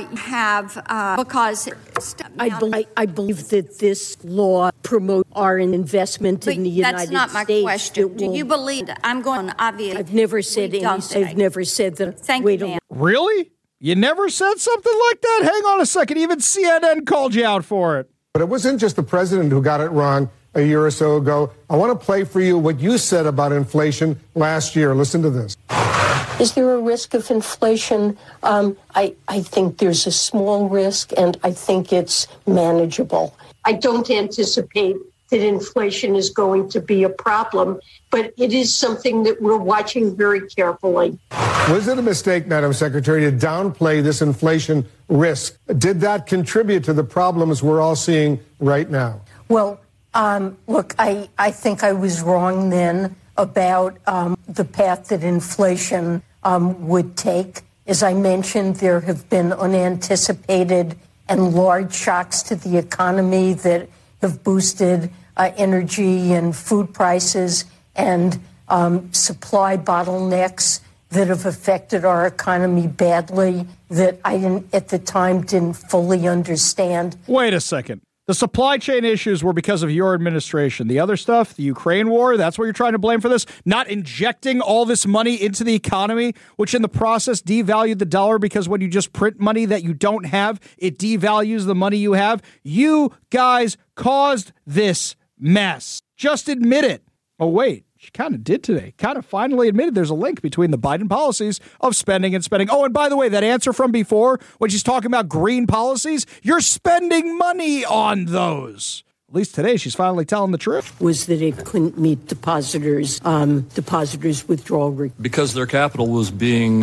Speaker 3: because...
Speaker 4: I believe that this law promotes our investment in the United States.
Speaker 3: That's not my question. Do you believe that? I'm going obvious.
Speaker 4: I've never said anything. I've never said that.
Speaker 3: Thank you, ma'am.
Speaker 1: Really? You never said something like that? Hang on a second. Even CNN called you out for it.
Speaker 6: But it wasn't just the president who got it wrong a year or so ago. I want to play for you what you said about inflation last year. Listen to this.
Speaker 4: Is there a risk of inflation? I think there's a small risk, and I think it's manageable. I don't anticipate that inflation is going to be a problem, but it is something that we're watching very carefully.
Speaker 6: Was it a mistake, Madam Secretary, to downplay this inflation risk? Did that contribute to the problems we're all seeing right now?
Speaker 4: Well, look, I think I was wrong then about the path that inflation would take. As I mentioned, there have been unanticipated and large shocks to the economy that have boosted energy and food prices and supply bottlenecks that have affected our economy badly that I at the time didn't fully understand.
Speaker 1: Wait a second. The supply chain issues were because of your administration. The other stuff, the Ukraine war, that's what you're trying to blame for this? Not injecting all this money into the economy, which in the process devalued the dollar because when you just print money that you don't have, it devalues the money you have. You guys caused this mess. Just admit it. Oh, wait. She kind of did today. Kind of finally admitted there's a link between the Biden policies of spending and spending. Oh, and by the way, that answer from before, when she's talking about green policies, you're spending money on those. At least today, she's finally telling the truth.
Speaker 4: Was that it couldn't meet depositors' withdrawal requirements.
Speaker 5: Because their capital was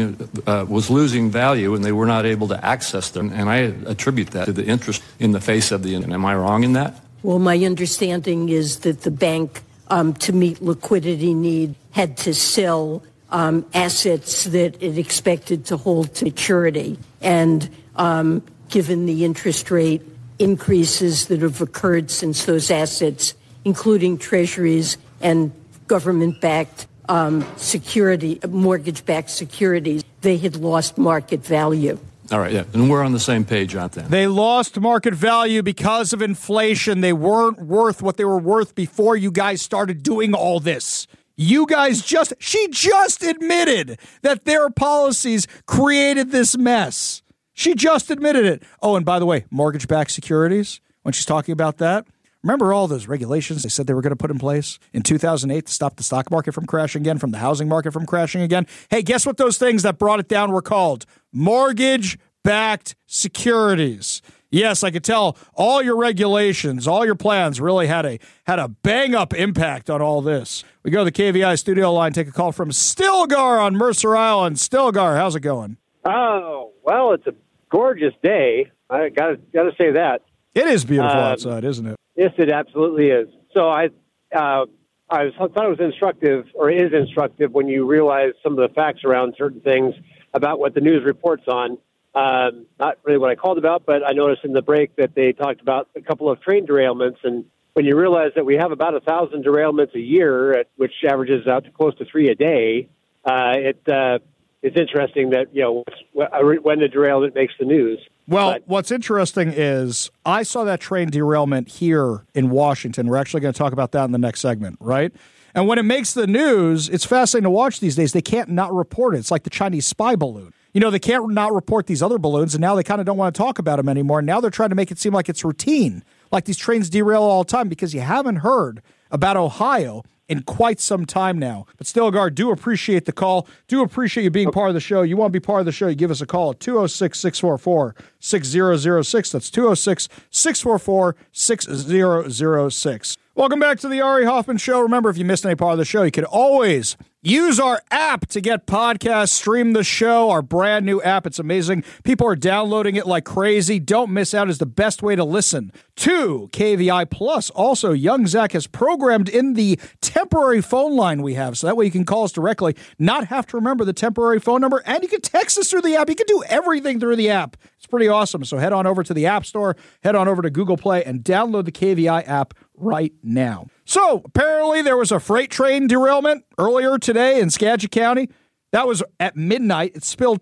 Speaker 5: losing value and they were not able to access them. And I attribute that to the interest in the face of the... Am I wrong in that?
Speaker 4: Well, my understanding is that the bank... to meet liquidity need, had to sell assets that it expected to hold to maturity. And given the interest rate increases that have occurred since those assets, including treasuries and government-backed mortgage-backed securities, they had lost market value.
Speaker 5: All right, yeah, and we're on the same page on that.
Speaker 1: They lost market value because of inflation. They weren't worth what they were worth before you guys started doing all this. You guys she just admitted that their policies created this mess. She just admitted it. Oh, and by the way, mortgage-backed securities, when she's talking about that, remember all those regulations they said they were going to put in place in 2008 to stop the stock market from crashing again, from the housing market from crashing again? Hey, guess what those things that brought it down were called? Mortgage-backed securities. Yes, I could tell all your regulations, all your plans really had a bang-up impact on all this. We go to the KVI studio line, take a call from Stilgar on Mercer Island. Stilgar, how's it going?
Speaker 17: Oh, well, it's a gorgeous day. I got to say that.
Speaker 1: It is beautiful outside, isn't it?
Speaker 17: Yes, it absolutely is. So I thought it was instructive, or is instructive, when you realize some of the facts around certain things about what the news reports on. Not really what I called about, but I noticed in the break that they talked about a couple of train derailments. And when you realize that we have about 1,000 derailments a year, which averages out to close to 3 a day, it's interesting that, when the derailment makes the news.
Speaker 1: Well, what's interesting is I saw that train derailment here in Washington. We're actually going to talk about that in the next segment, right? And when it makes the news, it's fascinating to watch these days. They can't not report it. It's like the Chinese spy balloon. They can't not report these other balloons, and now they kind of don't want to talk about them anymore. Now they're trying to make it seem like it's routine, like these trains derail all the time, because you haven't heard about Ohio in quite some time now. But Stilgar, do appreciate the call. Do appreciate you being part of the show. You want to be part of the show, you give us a call at 206-644-6006. That's 206-644-6006. Welcome back to the Ari Hoffman Show. Remember, if you missed any part of the show, you can always use our app to get podcasts, stream the show, our brand new app. It's amazing. People are downloading it like crazy. Don't miss out is the best way to listen to KVI Plus. Also, Young Zach has programmed in the temporary phone line we have, so that way you can call us directly, not have to remember the temporary phone number, and you can text us through the app. You can do everything through the app. It's pretty awesome. So head on over to the App Store, head on over to Google Play, and download the KVI app right now. So apparently there was a freight train derailment earlier today in Skagit County. That was at midnight. It spilled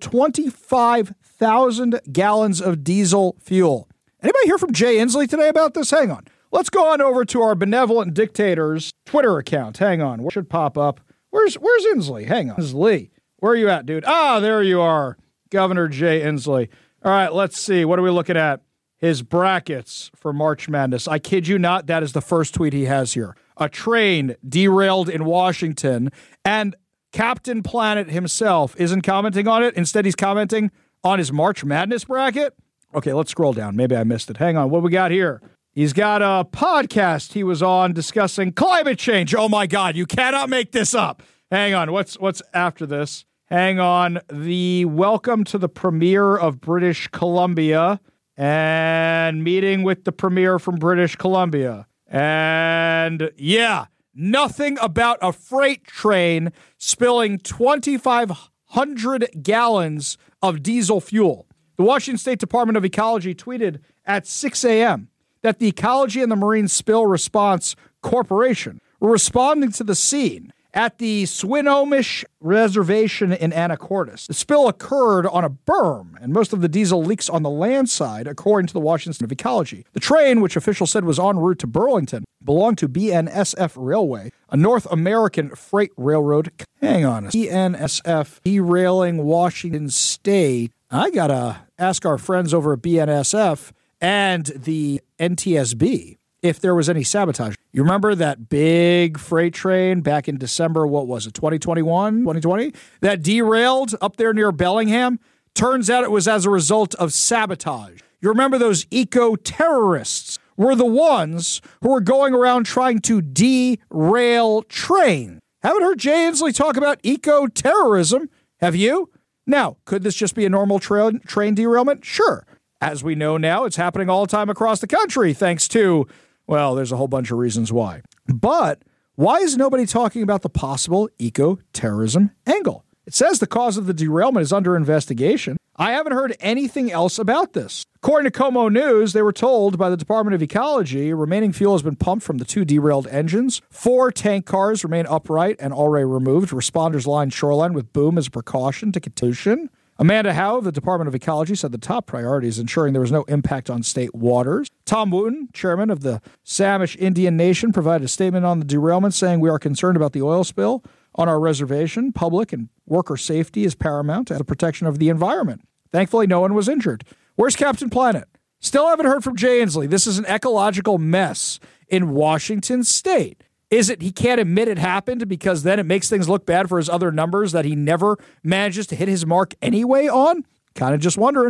Speaker 1: 25,000 gallons of diesel fuel. Anybody hear from Jay Inslee today about this? Hang on. Let's go on over to our benevolent dictator's Twitter account. Hang on. What should pop up? Where's Inslee? Hang on. This is Lee. Where are you at, dude? Ah, there you are. Governor Jay Inslee. All right, let's see. What are we looking at? His brackets for March Madness. I kid you not, that is the first tweet he has here. A train derailed in Washington, and Captain Planet himself isn't commenting on it. Instead, he's commenting on his March Madness bracket. Okay, let's scroll down. Maybe I missed it. Hang on. What we got here? He's got a podcast he was on discussing climate change. Oh, my God. You cannot make this up. Hang on. What's after this? Hang on. The welcome to the Premier of British Columbia and meeting with the Premier from British Columbia. And yeah, nothing about a freight train spilling 2,500 gallons of diesel fuel. The Washington State Department of Ecology tweeted at 6 a.m. that the Ecology and the Marine Spill Response Corporation were responding to the scene at the Swinomish Reservation in Anacortes. The spill occurred on a berm, and most of the diesel leaks on the land side, according to the Washington State of Ecology. The train, which officials said was en route to Burlington, belonged to BNSF Railway, a North American freight railroad. Hang on. BNSF derailing Washington State. I gotta ask our friends over at BNSF and the NTSB if there was any sabotage. You remember that big freight train back in December, what was it, 2020, that derailed up there near Bellingham? Turns out it was as a result of sabotage. You remember those eco-terrorists were the ones who were going around trying to derail trains. Haven't heard Jay Inslee talk about eco-terrorism, have you? Now, could this just be a normal train derailment? Sure. As we know now, it's happening all the time across the country, thanks to, well, there's a whole bunch of reasons why. But why is nobody talking about the possible eco-terrorism angle? It says the cause of the derailment is under investigation. I haven't heard anything else about this. According to Como News, they were told by the Department of Ecology remaining fuel has been pumped from the 2 derailed engines. 4 tank cars remain upright and already removed. Responders lined shoreline with boom as a precaution to contusion. Amanda Howe of the Department of Ecology said the top priority is ensuring there was no impact on state waters. Tom Wooten, chairman of the Samish Indian Nation, provided a statement on the derailment saying, "We are concerned about the oil spill on our reservation. Public and worker safety is paramount to the protection of the environment." Thankfully, no one was injured. Where's Captain Planet? Still haven't heard from Jay Inslee. This is an ecological mess in Washington State. Is it he can't admit it happened because then it makes things look bad for his other numbers that he never manages to hit his mark anyway on? Kind of just wondering.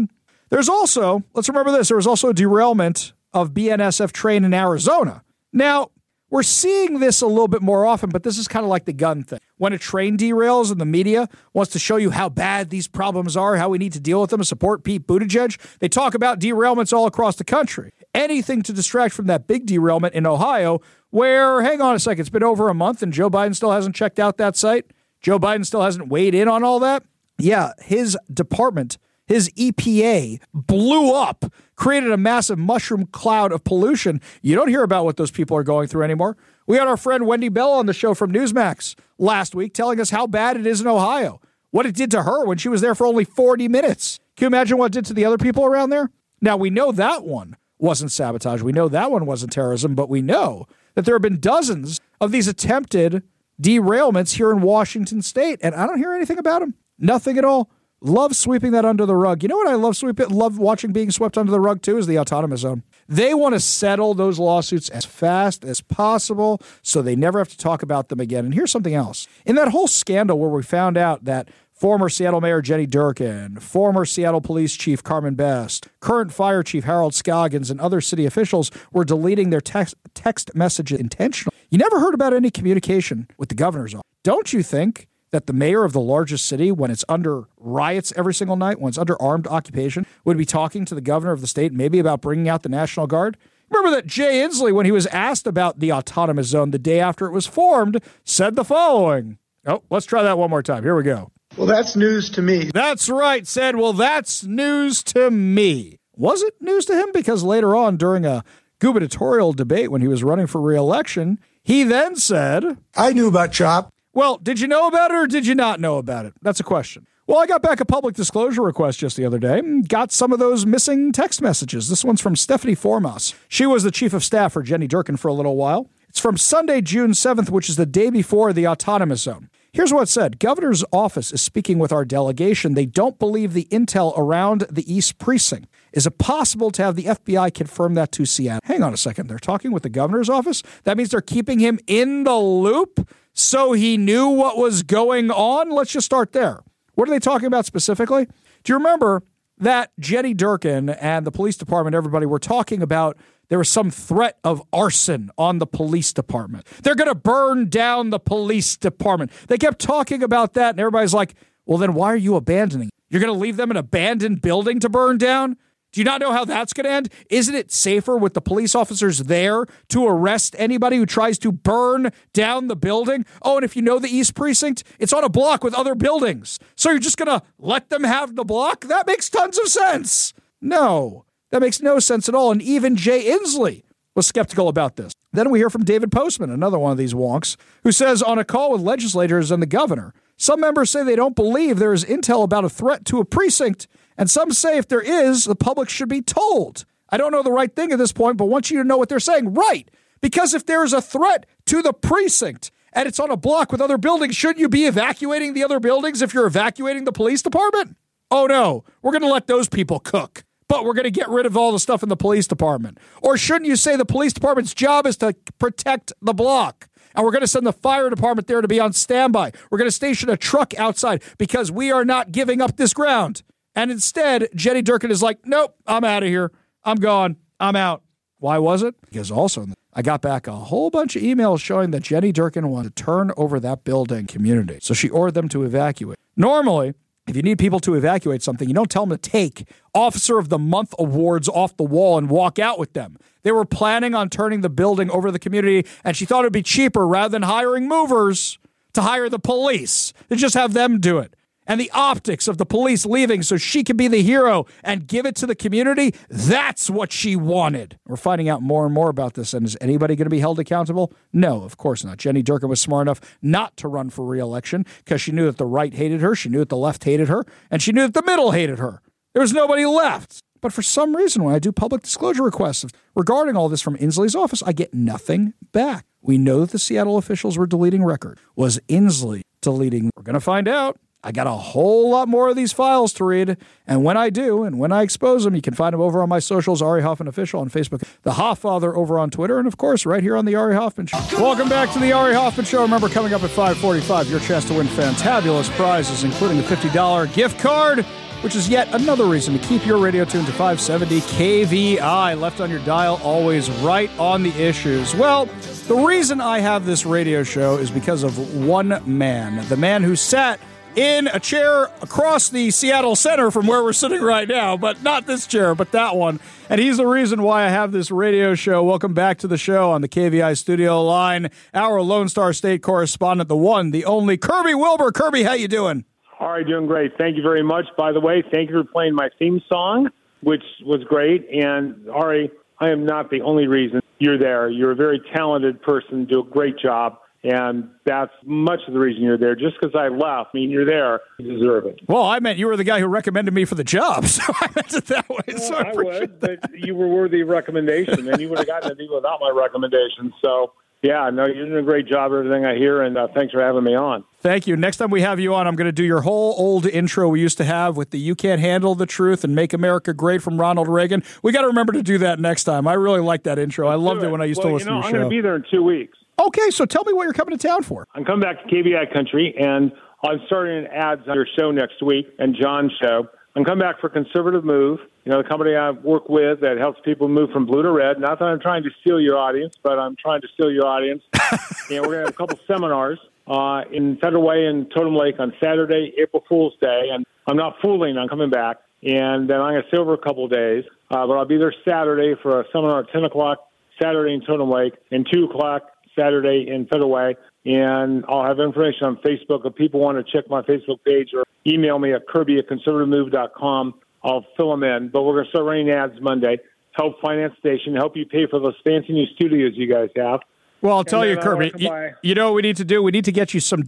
Speaker 1: There's also, let's remember this, there was also a derailment of BNSF train in Arizona. Now, we're seeing this a little bit more often, but this is kind of like the gun thing. When a train derails and the media wants to show you how bad these problems are, how we need to deal with them and support Pete Buttigieg, they talk about derailments all across the country. Anything to distract from that big derailment in Ohio where, hang on a second, it's been over a month and Joe Biden still hasn't checked out that site? Joe Biden still hasn't weighed in on all that? Yeah, his department, his EPA, blew up, created a massive mushroom cloud of pollution. You don't hear about what those people are going through anymore. We had our friend Wendy Bell on the show from Newsmax last week telling us how bad it is in Ohio, what it did to her when she was there for only 40 minutes. Can you imagine what it did to the other people around there? Now, we know that one wasn't sabotage. We know that one wasn't terrorism, but we know that there have been dozens of these attempted derailments here in Washington state, and I don't hear anything about them. Nothing at all. Love sweeping that under the rug. You know what I love watching being swept under the rug too is the autonomous zone. They want to settle those lawsuits as fast as possible so they never have to talk about them again. And here's something else. In that whole scandal where we found out that former Seattle Mayor Jenny Durkan, former Seattle Police Chief Carmen Best, current Fire Chief Harold Scoggins, and other city officials were deleting their text messages intentionally. You never heard about any communication with the governor's office. Don't you think that the mayor of the largest city, when it's under riots every single night, when it's under armed occupation, would be talking to the governor of the state maybe about bringing out the National Guard? Remember that Jay Inslee, when he was asked about the autonomous zone the day after it was formed, said the following. Oh, let's try that one more time. Here we go.
Speaker 11: Well, that's news to me.
Speaker 1: That's right, said, well, that's news to me. Was it news to him? Because later on, during a gubernatorial debate when he was running for re-election, he then said,
Speaker 11: I knew about CHOP.
Speaker 1: Well, did you know about it or did you not know about it? That's a question. Well, I got back a public disclosure request just the other day and got some of those missing text messages. This one's from Stephanie Formas. She was the chief of staff for Jenny Durkan for a little while. It's from Sunday, June 7th, which is the day before the autonomous zone. Here's what it said. Governor's office is speaking with our delegation. They don't believe the intel around the East Precinct. Is it possible to have the FBI confirm that to Seattle? Hang on a second. They're talking with the governor's office? That means they're keeping him in the loop so he knew what was going on? Let's just start there. What are they talking about specifically? Do you remember that Jenny Durkan and the police department, everybody were talking about there was some threat of arson on the police department. They're going to burn down the police department. They kept talking about that, and everybody's like, well, then why are you abandoning it? You're going to leave them an abandoned building to burn down? Do you not know how that's going to end? Isn't it safer with the police officers there to arrest anybody who tries to burn down the building? Oh, and if you know the East Precinct, it's on a block with other buildings. So you're just going to let them have the block? That makes tons of sense. No, that makes no sense at all. And even Jay Inslee was skeptical about this. Then we hear from David Postman, another one of these wonks, who says on a call with legislators and the governor, some members say they don't believe there is intel about a threat to a precinct, and some say if there is, the public should be told. I don't know the right thing at this point, but want you to know what they're saying. Right, because if there is a threat to the precinct and it's on a block with other buildings, shouldn't you be evacuating the other buildings if you're evacuating the police department? Oh no, we're going to let those people cook, but we're going to get rid of all the stuff in the police department. Or shouldn't you say the police department's job is to protect the block? And we're going to send the fire department there to be on standby. We're going to station a truck outside because we are not giving up this ground. And instead, Jenny Durkan is like, nope, I'm out of here. I'm gone. I'm out. Why was it? Because also I got back a whole bunch of emails showing that Jenny Durkan wanted to turn over that building community. So she ordered them to evacuate. Normally, if you need people to evacuate something, you don't tell them to take Officer of the Month awards off the wall and walk out with them. They were planning on turning the building over to the community, and she thought it would be cheaper rather than hiring movers to hire the police, to just have them do it. And the optics of the police leaving so she could be the hero and give it to the community, that's what she wanted. We're finding out more and more about this. And is anybody going to be held accountable? No, of course not. Jenny Durkan was smart enough not to run for re-election because she knew that the right hated her, she knew that the left hated her, and she knew that the middle hated her. There was nobody left. But for some reason, when I do public disclosure requests regarding all this from Inslee's office, I get nothing back. We know that the Seattle officials were deleting record. Was Inslee deleting? We're going to find out. I got a whole lot more of these files to read, and when I do, and when I expose them, you can find them over on my socials, Ari Hoffman Official on Facebook, The Hofffather over on Twitter, and of course, right here on The Ari Hoffman Show. Welcome back to The Ari Hoffman Show. Remember, coming up at 5:45, your chance to win fantabulous prizes, including a $50 gift card which is yet another reason to keep your radio tuned to 570 KVI, left on your dial, always right on the issues. Well, the reason I have this radio show is because of one man, the man who sat in a chair across the Seattle Center from where we're sitting right now, but not this chair, but that one. And he's the reason why I have this radio show. Welcome back to the show on the KVI studio line, our Lone Star State correspondent, the one, the only, Kirby Wilbur. Kirby, how you doing?
Speaker 18: All right, doing great. Thank you very much. By the way, thank you for playing my theme song, which was great. And Ari, I am not the only reason you're there. You're a very talented person, do a great job. And that's much of the reason you're there. Just because I left, I mean, you're there, you deserve it.
Speaker 1: Well, I meant you were the guy who recommended me for the job, so I meant it that way.
Speaker 18: Well,
Speaker 1: so
Speaker 18: I would, but you were worthy of recommendation, and you would have gotten it even without my recommendation. So, yeah, no, you're doing a great job, everything I hear, and thanks for having me on.
Speaker 1: Thank you. Next time we have you on, I'm going to do your whole old intro we used to have with the "You Can't Handle the Truth" and "Make America Great" from Ronald Reagan. We got to remember to do that next time. I really like that intro. I loved it when I used to listen to your show.
Speaker 18: I'm going to be there in 2 weeks.
Speaker 1: Okay, so tell me what you're coming to town for.
Speaker 18: I'm coming back to KVI Country, and I'm starting ads on your show next week and John's show. I'm coming back for Conservative Move, the company I work with that helps people move from blue to red. Not that I'm trying to steal your audience, but I'm trying to steal your audience. And we're going to have a couple seminars in Federal Way and Totem Lake on Saturday, April Fool's Day. And I'm not fooling, I'm coming back. And then I'm going to stay over a couple of days. But I'll be there Saturday for a seminar at 10 o'clock Saturday in Totem Lake and 2 o'clock Saturday in Federal Way, and I'll have information on Facebook. If people want to check my Facebook page or email me at kirby@conservativemove.com, I'll fill them in. But we're going to start running ads Monday, help finance station, help you pay for those fancy new studios you guys have.
Speaker 1: Well, I'll tell you, Kirby, you know what we need to do? We need to get you some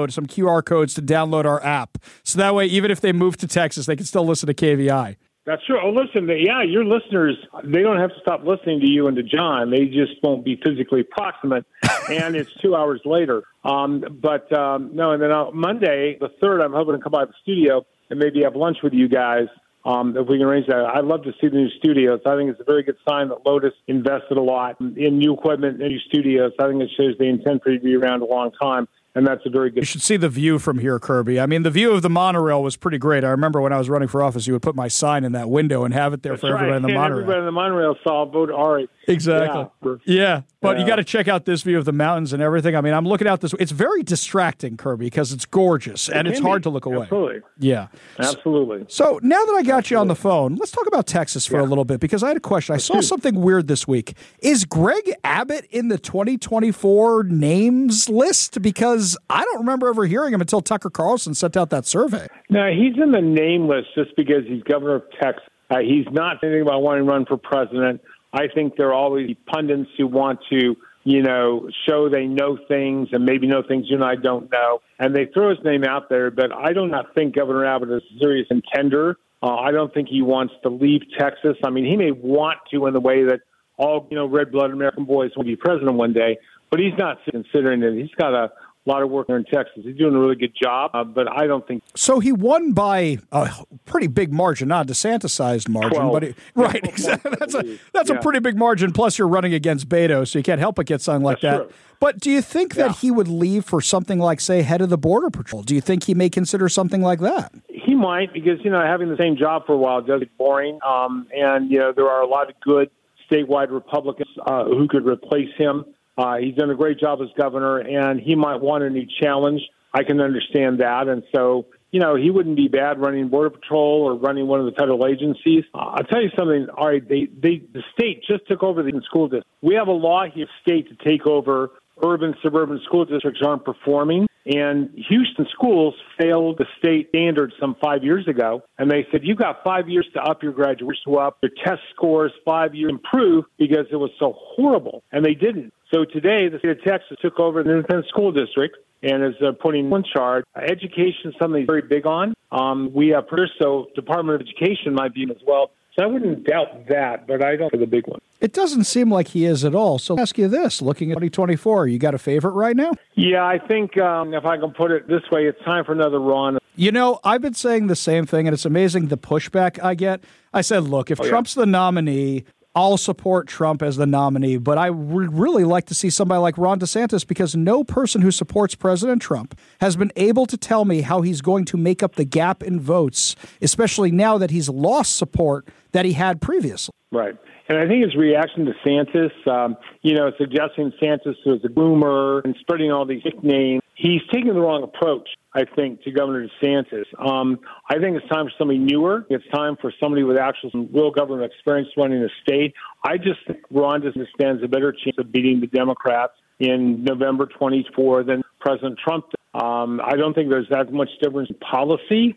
Speaker 1: QR codes to download our app. So that way, even if they move to Texas, they can still listen to KVI.
Speaker 18: That's true. Oh, listen, your listeners, they don't have to stop listening to you and to John. They just won't be physically proximate, and it's 2 hours later. No, and then on Monday, the 3rd, I'm hoping to come by the studio and maybe have lunch with you guys if we can arrange that. I'd love to see the new studios. I think it's a very good sign that Lotus invested a lot in new equipment and new studios. I think it shows they intend for you to be around a long time. And that's a very good...
Speaker 1: You should see the view from here, Kirby. I mean, the view of the monorail was pretty great. I remember when I was running for office, you would put my sign in that window and have it there for everybody in the monorail.
Speaker 18: Everybody in the monorail saw vote Ari.
Speaker 1: Exactly. Yeah. But you got to check out this view of the mountains and everything. I mean, I'm looking out this way. It's very distracting, Kirby, because it's gorgeous and it's hard to look away.
Speaker 18: Absolutely.
Speaker 1: Yeah.
Speaker 18: Absolutely.
Speaker 1: So now that I got you on the phone, let's talk about Texas for a little bit, because I had a question. I saw something weird this week. Is Greg Abbott in the 2024 names list? Because I don't remember ever hearing him until Tucker Carlson sent out that survey.
Speaker 18: No, he's in the name list just because he's governor of Texas. He's not thinking about wanting to run for president. I think there are always pundits who want to, show they know things and maybe know things you and I don't know. And they throw his name out there, but I do not think Governor Abbott is a serious contender. I don't think he wants to leave Texas. I mean, he may want to in the way that all, red-blooded American boys want to be president one day, but he's not considering it. He's got a lot of work here in Texas. He's doing a really good job, but I don't think...
Speaker 1: So he won by a pretty big margin, not a DeSantis-sized margin.
Speaker 18: 12.
Speaker 1: But right, exactly. That's a pretty big margin, plus you're running against Beto, so you can't help but get something like that.
Speaker 18: True.
Speaker 1: But do you think that he would leave for something like, say, head of the Border Patrol? Do you think he may consider something like that?
Speaker 18: He might, because, having the same job for a while does get boring. And there are a lot of good statewide Republicans who could replace him. He's done a great job as governor, and he might want a new challenge. I can understand that. And so, he wouldn't be bad running Border Patrol or running one of the federal agencies. I'll tell you something. All right, the state just took over the school district. We have a law here, state, to take over urban, suburban school districts aren't performing. And Houston schools failed the state standards some 5 years ago. And they said, you've got 5 years to up your graduation, to up your test scores, 5 years improve, because it was so horrible. And they didn't. So today, the state of Texas took over the independent school district and is putting one charge. Education is something he's very big on. We have so Department of Education might be as well. So I wouldn't doubt that, but I don't for the big one.
Speaker 1: It doesn't seem like he is at all. So I'll ask you this, looking at 2024, you got a favorite right now?
Speaker 18: Yeah, I think if I can put it this way, it's time for another run.
Speaker 1: I've been saying the same thing, and it's amazing the pushback I get. I said, look, if Trump's the nominee, I'll support Trump as the nominee, but I would really like to see somebody like Ron DeSantis, because no person who supports President Trump has been able to tell me how he's going to make up the gap in votes, especially now that he's lost support that he had previously.
Speaker 18: Right. And I think his reaction to Santis, suggesting Santis was a groomer and spreading all these nicknames, he's taking the wrong approach, I think, to Governor DeSantis. I think it's time for somebody newer. It's time for somebody with actual real government experience running the state. I just think Ron DeSantis stands a better chance of beating the Democrats in November 24 than President Trump did. I don't think there's that much difference in policy.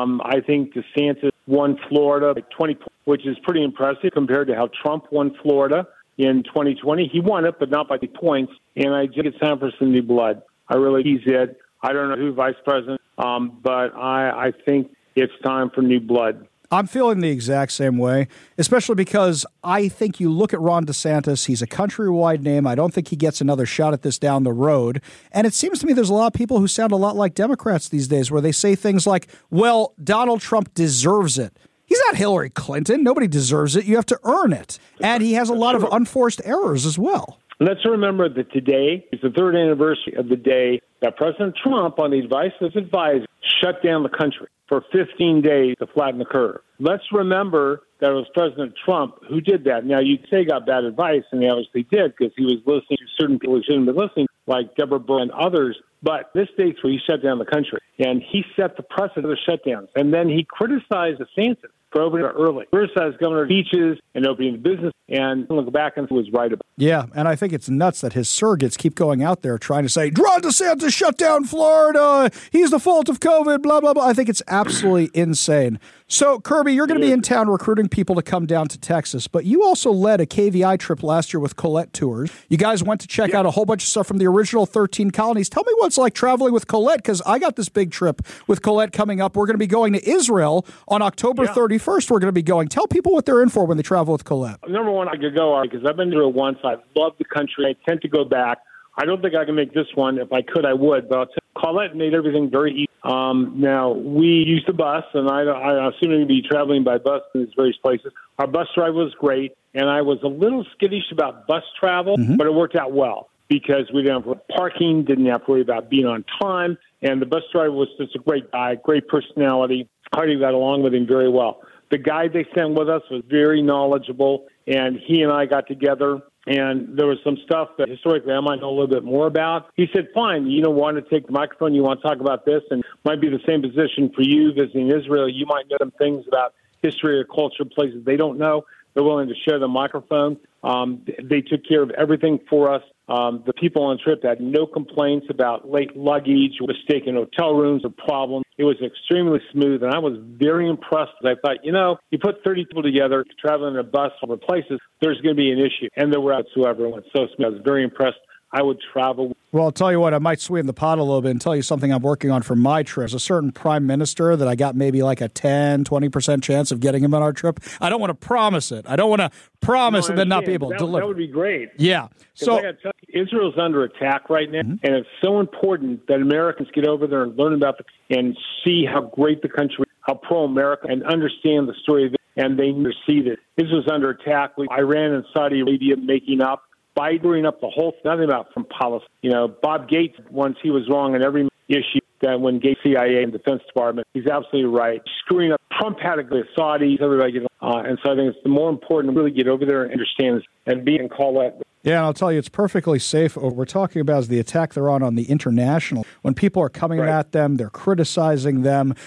Speaker 18: I think DeSantis won Florida by 20 points, which is pretty impressive compared to how Trump won Florida in 2020. He won it, but not by 20 points. And I think it's time for some new blood. He's it. I don't know who vice president, but I think it's time for new blood.
Speaker 1: I'm feeling the exact same way, especially because I think you look at Ron DeSantis, he's a countrywide name. I don't think he gets another shot at this down the road. And it seems to me there's a lot of people who sound a lot like Democrats these days, where they say things like, well, Donald Trump deserves it. He's not Hillary Clinton. Nobody deserves it. You have to earn it. And he has a lot of unforced errors as well.
Speaker 18: Let's remember that today is the third anniversary of the day that President Trump, on the advice of his advisor, shut down the country for 15 days to flatten the curve. Let's remember that it was President Trump who did that. Now, you'd say he got bad advice, and he obviously did, because he was listening to certain people who shouldn't be listening, like Deborah Burr and others. But this date's where he shut down the country, and he set the precedent of the shutdowns. And then he criticized DeSantis for opening it early. Criticized Governor Beaches and opening the business, and look back and was right about it.
Speaker 1: Yeah, and I think it's nuts that his surrogates keep going out there trying to say, Ron DeSantis shut down Florida. He's the fault of COVID, blah, blah, blah. I think it's absolutely insane. So, Kirby, you're going to be in town recruiting people to come down to Texas, but you also led a KVI trip last year with Colette Tours. You guys went to check out a whole bunch of stuff from the original 13 colonies. Tell me what it's like traveling with Colette, because I got this big trip with Colette coming up. We're going to be going to Israel on October 31st. We're going to be going. Tell people what they're in for when they travel with Colette.
Speaker 18: Number one, I could go because I've been there once. I love the country. I tend to go back. I don't think I can make this one. If I could, I would. But I'll tell you, Colette made everything very easy. Now, we used the bus, and I assume we'll be traveling by bus in these various places. Our bus driver was great, and I was a little skittish about bus travel, but it worked out well because we didn't have parking, didn't have to worry about being on time, and the bus driver was just a great guy, great personality. Hardy got along with him very well. The guide they sent with us was very knowledgeable, and he and I got together, and there was some stuff that historically I might know a little bit more about. He said, fine, you don't want to take the microphone, you want to talk about this, and might be the same position for you visiting Israel. You might know some things about history or culture, places they don't know. They're willing to share the microphone. They took care of everything for us. The people on the trip had no complaints about late luggage, mistaken hotel rooms, or problems. It was extremely smooth, and I was very impressed. I thought, you put 30 people together, traveling in a bus over places, there's going to be an issue. And there were whatsoever. It went so smooth. I was very impressed. I would travel.
Speaker 1: Well, I'll tell you what, I might sweeten the pot a little bit and tell you something I'm working on for my trip. There's a certain prime minister that I got maybe like a 10, 20% chance of getting him on our trip. I don't want to promise it. I don't want to promise and then not be able to deliver.
Speaker 18: That would be great.
Speaker 1: Yeah. So
Speaker 18: I got to tell you, Israel's under attack right now, and it's so important that Americans get over there and learn about and see how great the country is, how pro-America, and understand the story of it, and they need to see that Israel's under attack. Iran and Saudi Arabia making up. Biden up the whole nothing about from policy. Bob Gates, once he was wrong on every issue that when Gates, CIA, and Defense Department, he's absolutely right. Screwing up. Trump had it with Saudis, everybody. And so I think it's more important to really get over there and understand this and be and call that.
Speaker 1: Yeah, and I'll tell you, it's perfectly safe. What we're talking about is the attack they're on the international. When people are coming at them, they're criticizing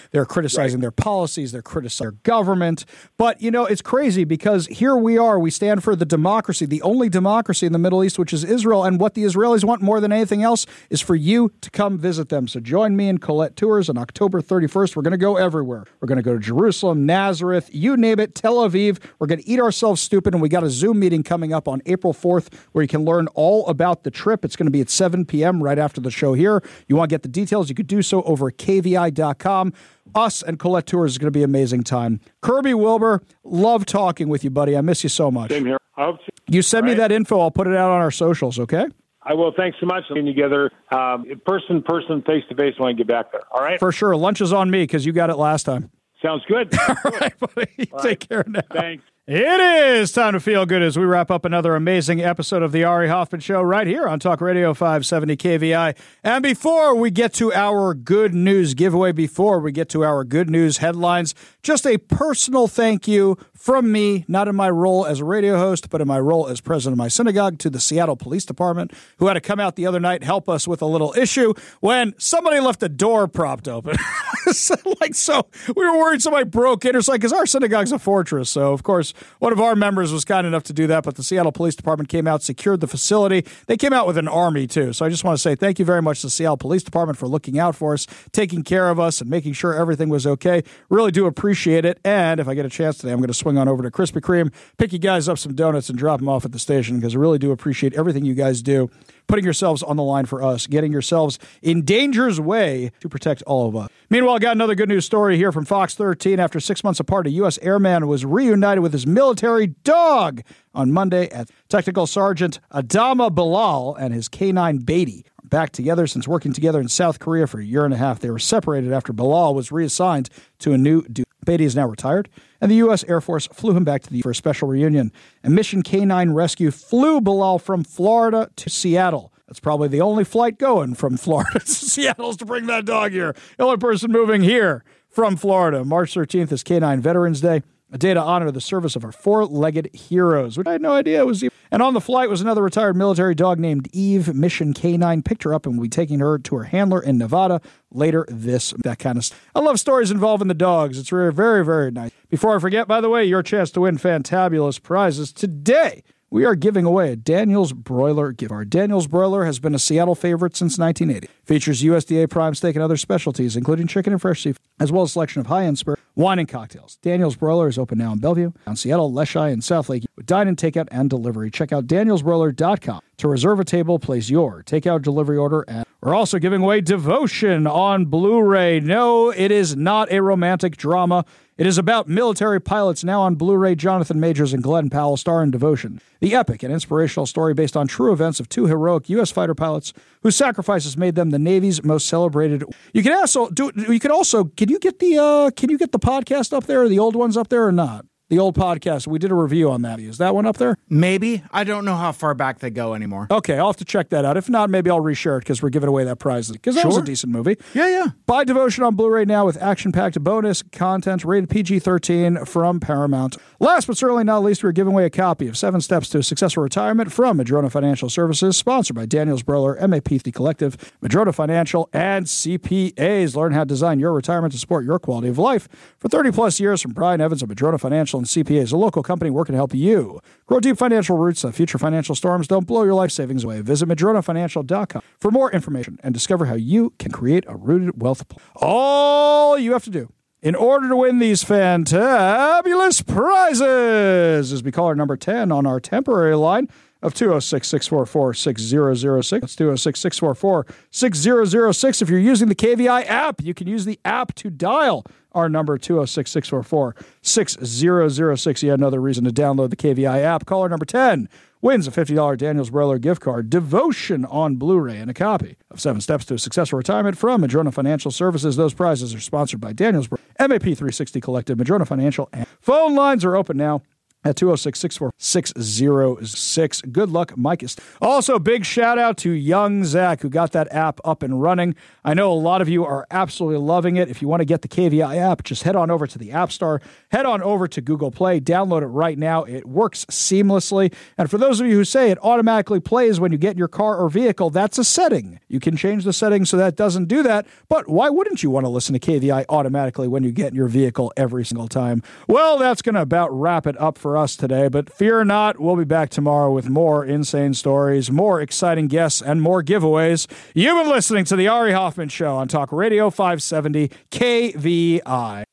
Speaker 1: their policies, they're criticizing their government. But, it's crazy because here we are. We stand for the democracy, the only democracy in the Middle East, which is Israel. And what the Israelis want more than anything else is for you to come visit them. So join me in Colette Tours on October 31st. We're going to go everywhere. We're going to go to Jerusalem, Nazareth, you name it, Tel Aviv. We're going to eat ourselves stupid. And we got a Zoom meeting coming up on April 4th where you can learn all about the trip. It's going to be at 7 p.m. right after the show here. You want to get the details, you could do so over at kvi.com. Us and Colette Tours is going to be an amazing time. Kirby Wilbur, love talking with you, buddy. I miss you so much.
Speaker 18: Same here. I hope so.
Speaker 1: You send me that info. I'll put it out on our socials, okay?
Speaker 18: I will. Thanks so much. Getting together, person, face-to-face when I get back there. All right?
Speaker 1: For sure. Lunch is on me because you got it last time.
Speaker 18: Sounds good.
Speaker 1: All right, buddy. Take care now.
Speaker 18: Thanks.
Speaker 1: It is time to feel good as we wrap up another amazing episode of the Ari Hoffman Show right here on Talk Radio 570 KVI. And before we get to our good news giveaway, before we get to our good news headlines, just a personal thank you from me, not in my role as a radio host, but in my role as president of my synagogue, to the Seattle Police Department, who had to come out the other night and help us with a little issue when somebody left the door propped open. So we were worried somebody broke in or something, because our synagogue's a fortress. So, of course, one of our members was kind enough to do that, but the Seattle Police Department came out, secured the facility. They came out with an army, too. So I just want to say thank you very much to the Seattle Police Department for looking out for us, taking care of us, and making sure everything was okay. Really do appreciate it. And if I get a chance today, I'm going to swing on over to Krispy Kreme, pick you guys up some donuts, and drop them off at the station, because I really do appreciate everything you guys do, putting yourselves on the line for us, getting yourselves in danger's way to protect all of us. Meanwhile, I got another good news story here from Fox 13. After 6 months apart, a U.S. airman was reunited with his military dog on Monday at Technical Sergeant Adama Bilal and his canine Beatty. Back together since working together in South Korea for a year and a half. They were separated after Bilal was reassigned to a new duty. Beatty is now retired, and the U.S. Air Force flew him back to the for a special reunion. And Mission Canine Rescue flew Bilal from Florida to Seattle. That's probably the only flight going from Florida to Seattle is to bring that dog here. The only person moving here from Florida. March 13th is Canine Veterans Day, a day to honor the service of our four-legged heroes, which I had no idea it was. And on the flight was another retired military dog named Eve. Mission Canine picked her up and will be taking her to her handler in Nevada later that kind of stuff. I love stories involving the dogs. It's very, very, very nice. Before I forget, by the way, your chance to win fantabulous prizes today. We are giving away a Daniel's Broiler gift card. Daniel's Broiler has been a Seattle favorite since 1980. Features USDA prime steak and other specialties, including chicken and fresh seafood, as well as a selection of high-end spirit, wine, and cocktails. Daniel's Broiler is open now in Bellevue, down Seattle, Leschi, and South Lake with dine-in, takeout, and delivery. Check out danielsbroiler.com to reserve a table, place your takeout delivery order, and we're also giving away Devotion on Blu-ray. No, it is not a romantic drama. It is about military pilots now on Blu-ray. Jonathan Majors and Glenn Powell star in Devotion, the epic and inspirational story based on true events of two heroic U.S. fighter pilots whose sacrifices made them the Navy's most celebrated. You can also do. You can also. Can you get the podcast up there, or the old ones up there, or not? The old podcast. We did a review on that. Is that one up there?
Speaker 9: Maybe. I don't know how far back they go anymore.
Speaker 1: Okay, I'll have to check that out. If not, maybe I'll reshare it because we're giving away that prize. Because that was a decent movie.
Speaker 9: Yeah.
Speaker 1: Buy Devotion on Blu-ray now with action-packed bonus content rated PG-13 from Paramount. Last but certainly not least, we're giving away a copy of 7 Steps to a Successful Retirement from Madrona Financial Services, sponsored by Daniels Broiler, MAP, the Collective, Madrona Financial, and CPAs. Learn how to design your retirement to support your quality of life. For 30-plus years from Brian Evans of Madrona Financial and CPAs, a local company working to help you grow deep financial roots so future financial storms don't blow your life savings away. Visit MadronaFinancial.com for more information and discover how you can create a rooted wealth plan. All you have to do in order to win these fantabulous prizes is be caller number 10 on our temporary line of 206-644-6006. That's 206-644-6006. If you're using the KVI app, you can use the app to dial our number, 206-644-6006. Yet another reason to download the KVI app. Caller number 10 wins a $50 Daniels Broiler gift card, Devotion on Blu-ray, and a copy of 7 Steps to a Successful Retirement from Madrona Financial Services. Those prizes are sponsored by Daniels Broiler, MAP 360 Collective, Madrona Financial, and phone lines are open now at 206-646-6006. Good luck, Mike. Also, big shout out to young Zach, who got that app up and running. I know a lot of you are absolutely loving it. If you want to get the KVI app, just head on over to the App Store, head on over to Google Play, download it right now. It works seamlessly. And for those of you who say it automatically plays when you get in your car or vehicle, that's a setting. You can change the settings so that doesn't do that. But why wouldn't you want to listen to KVI automatically when you get in your vehicle every single time? Well, that's going to about wrap it up for us today, but fear not, we'll be back tomorrow with more insane stories, more exciting guests, and more giveaways. You've been listening to the Ari Hoffman Show on Talk Radio 570 KVI.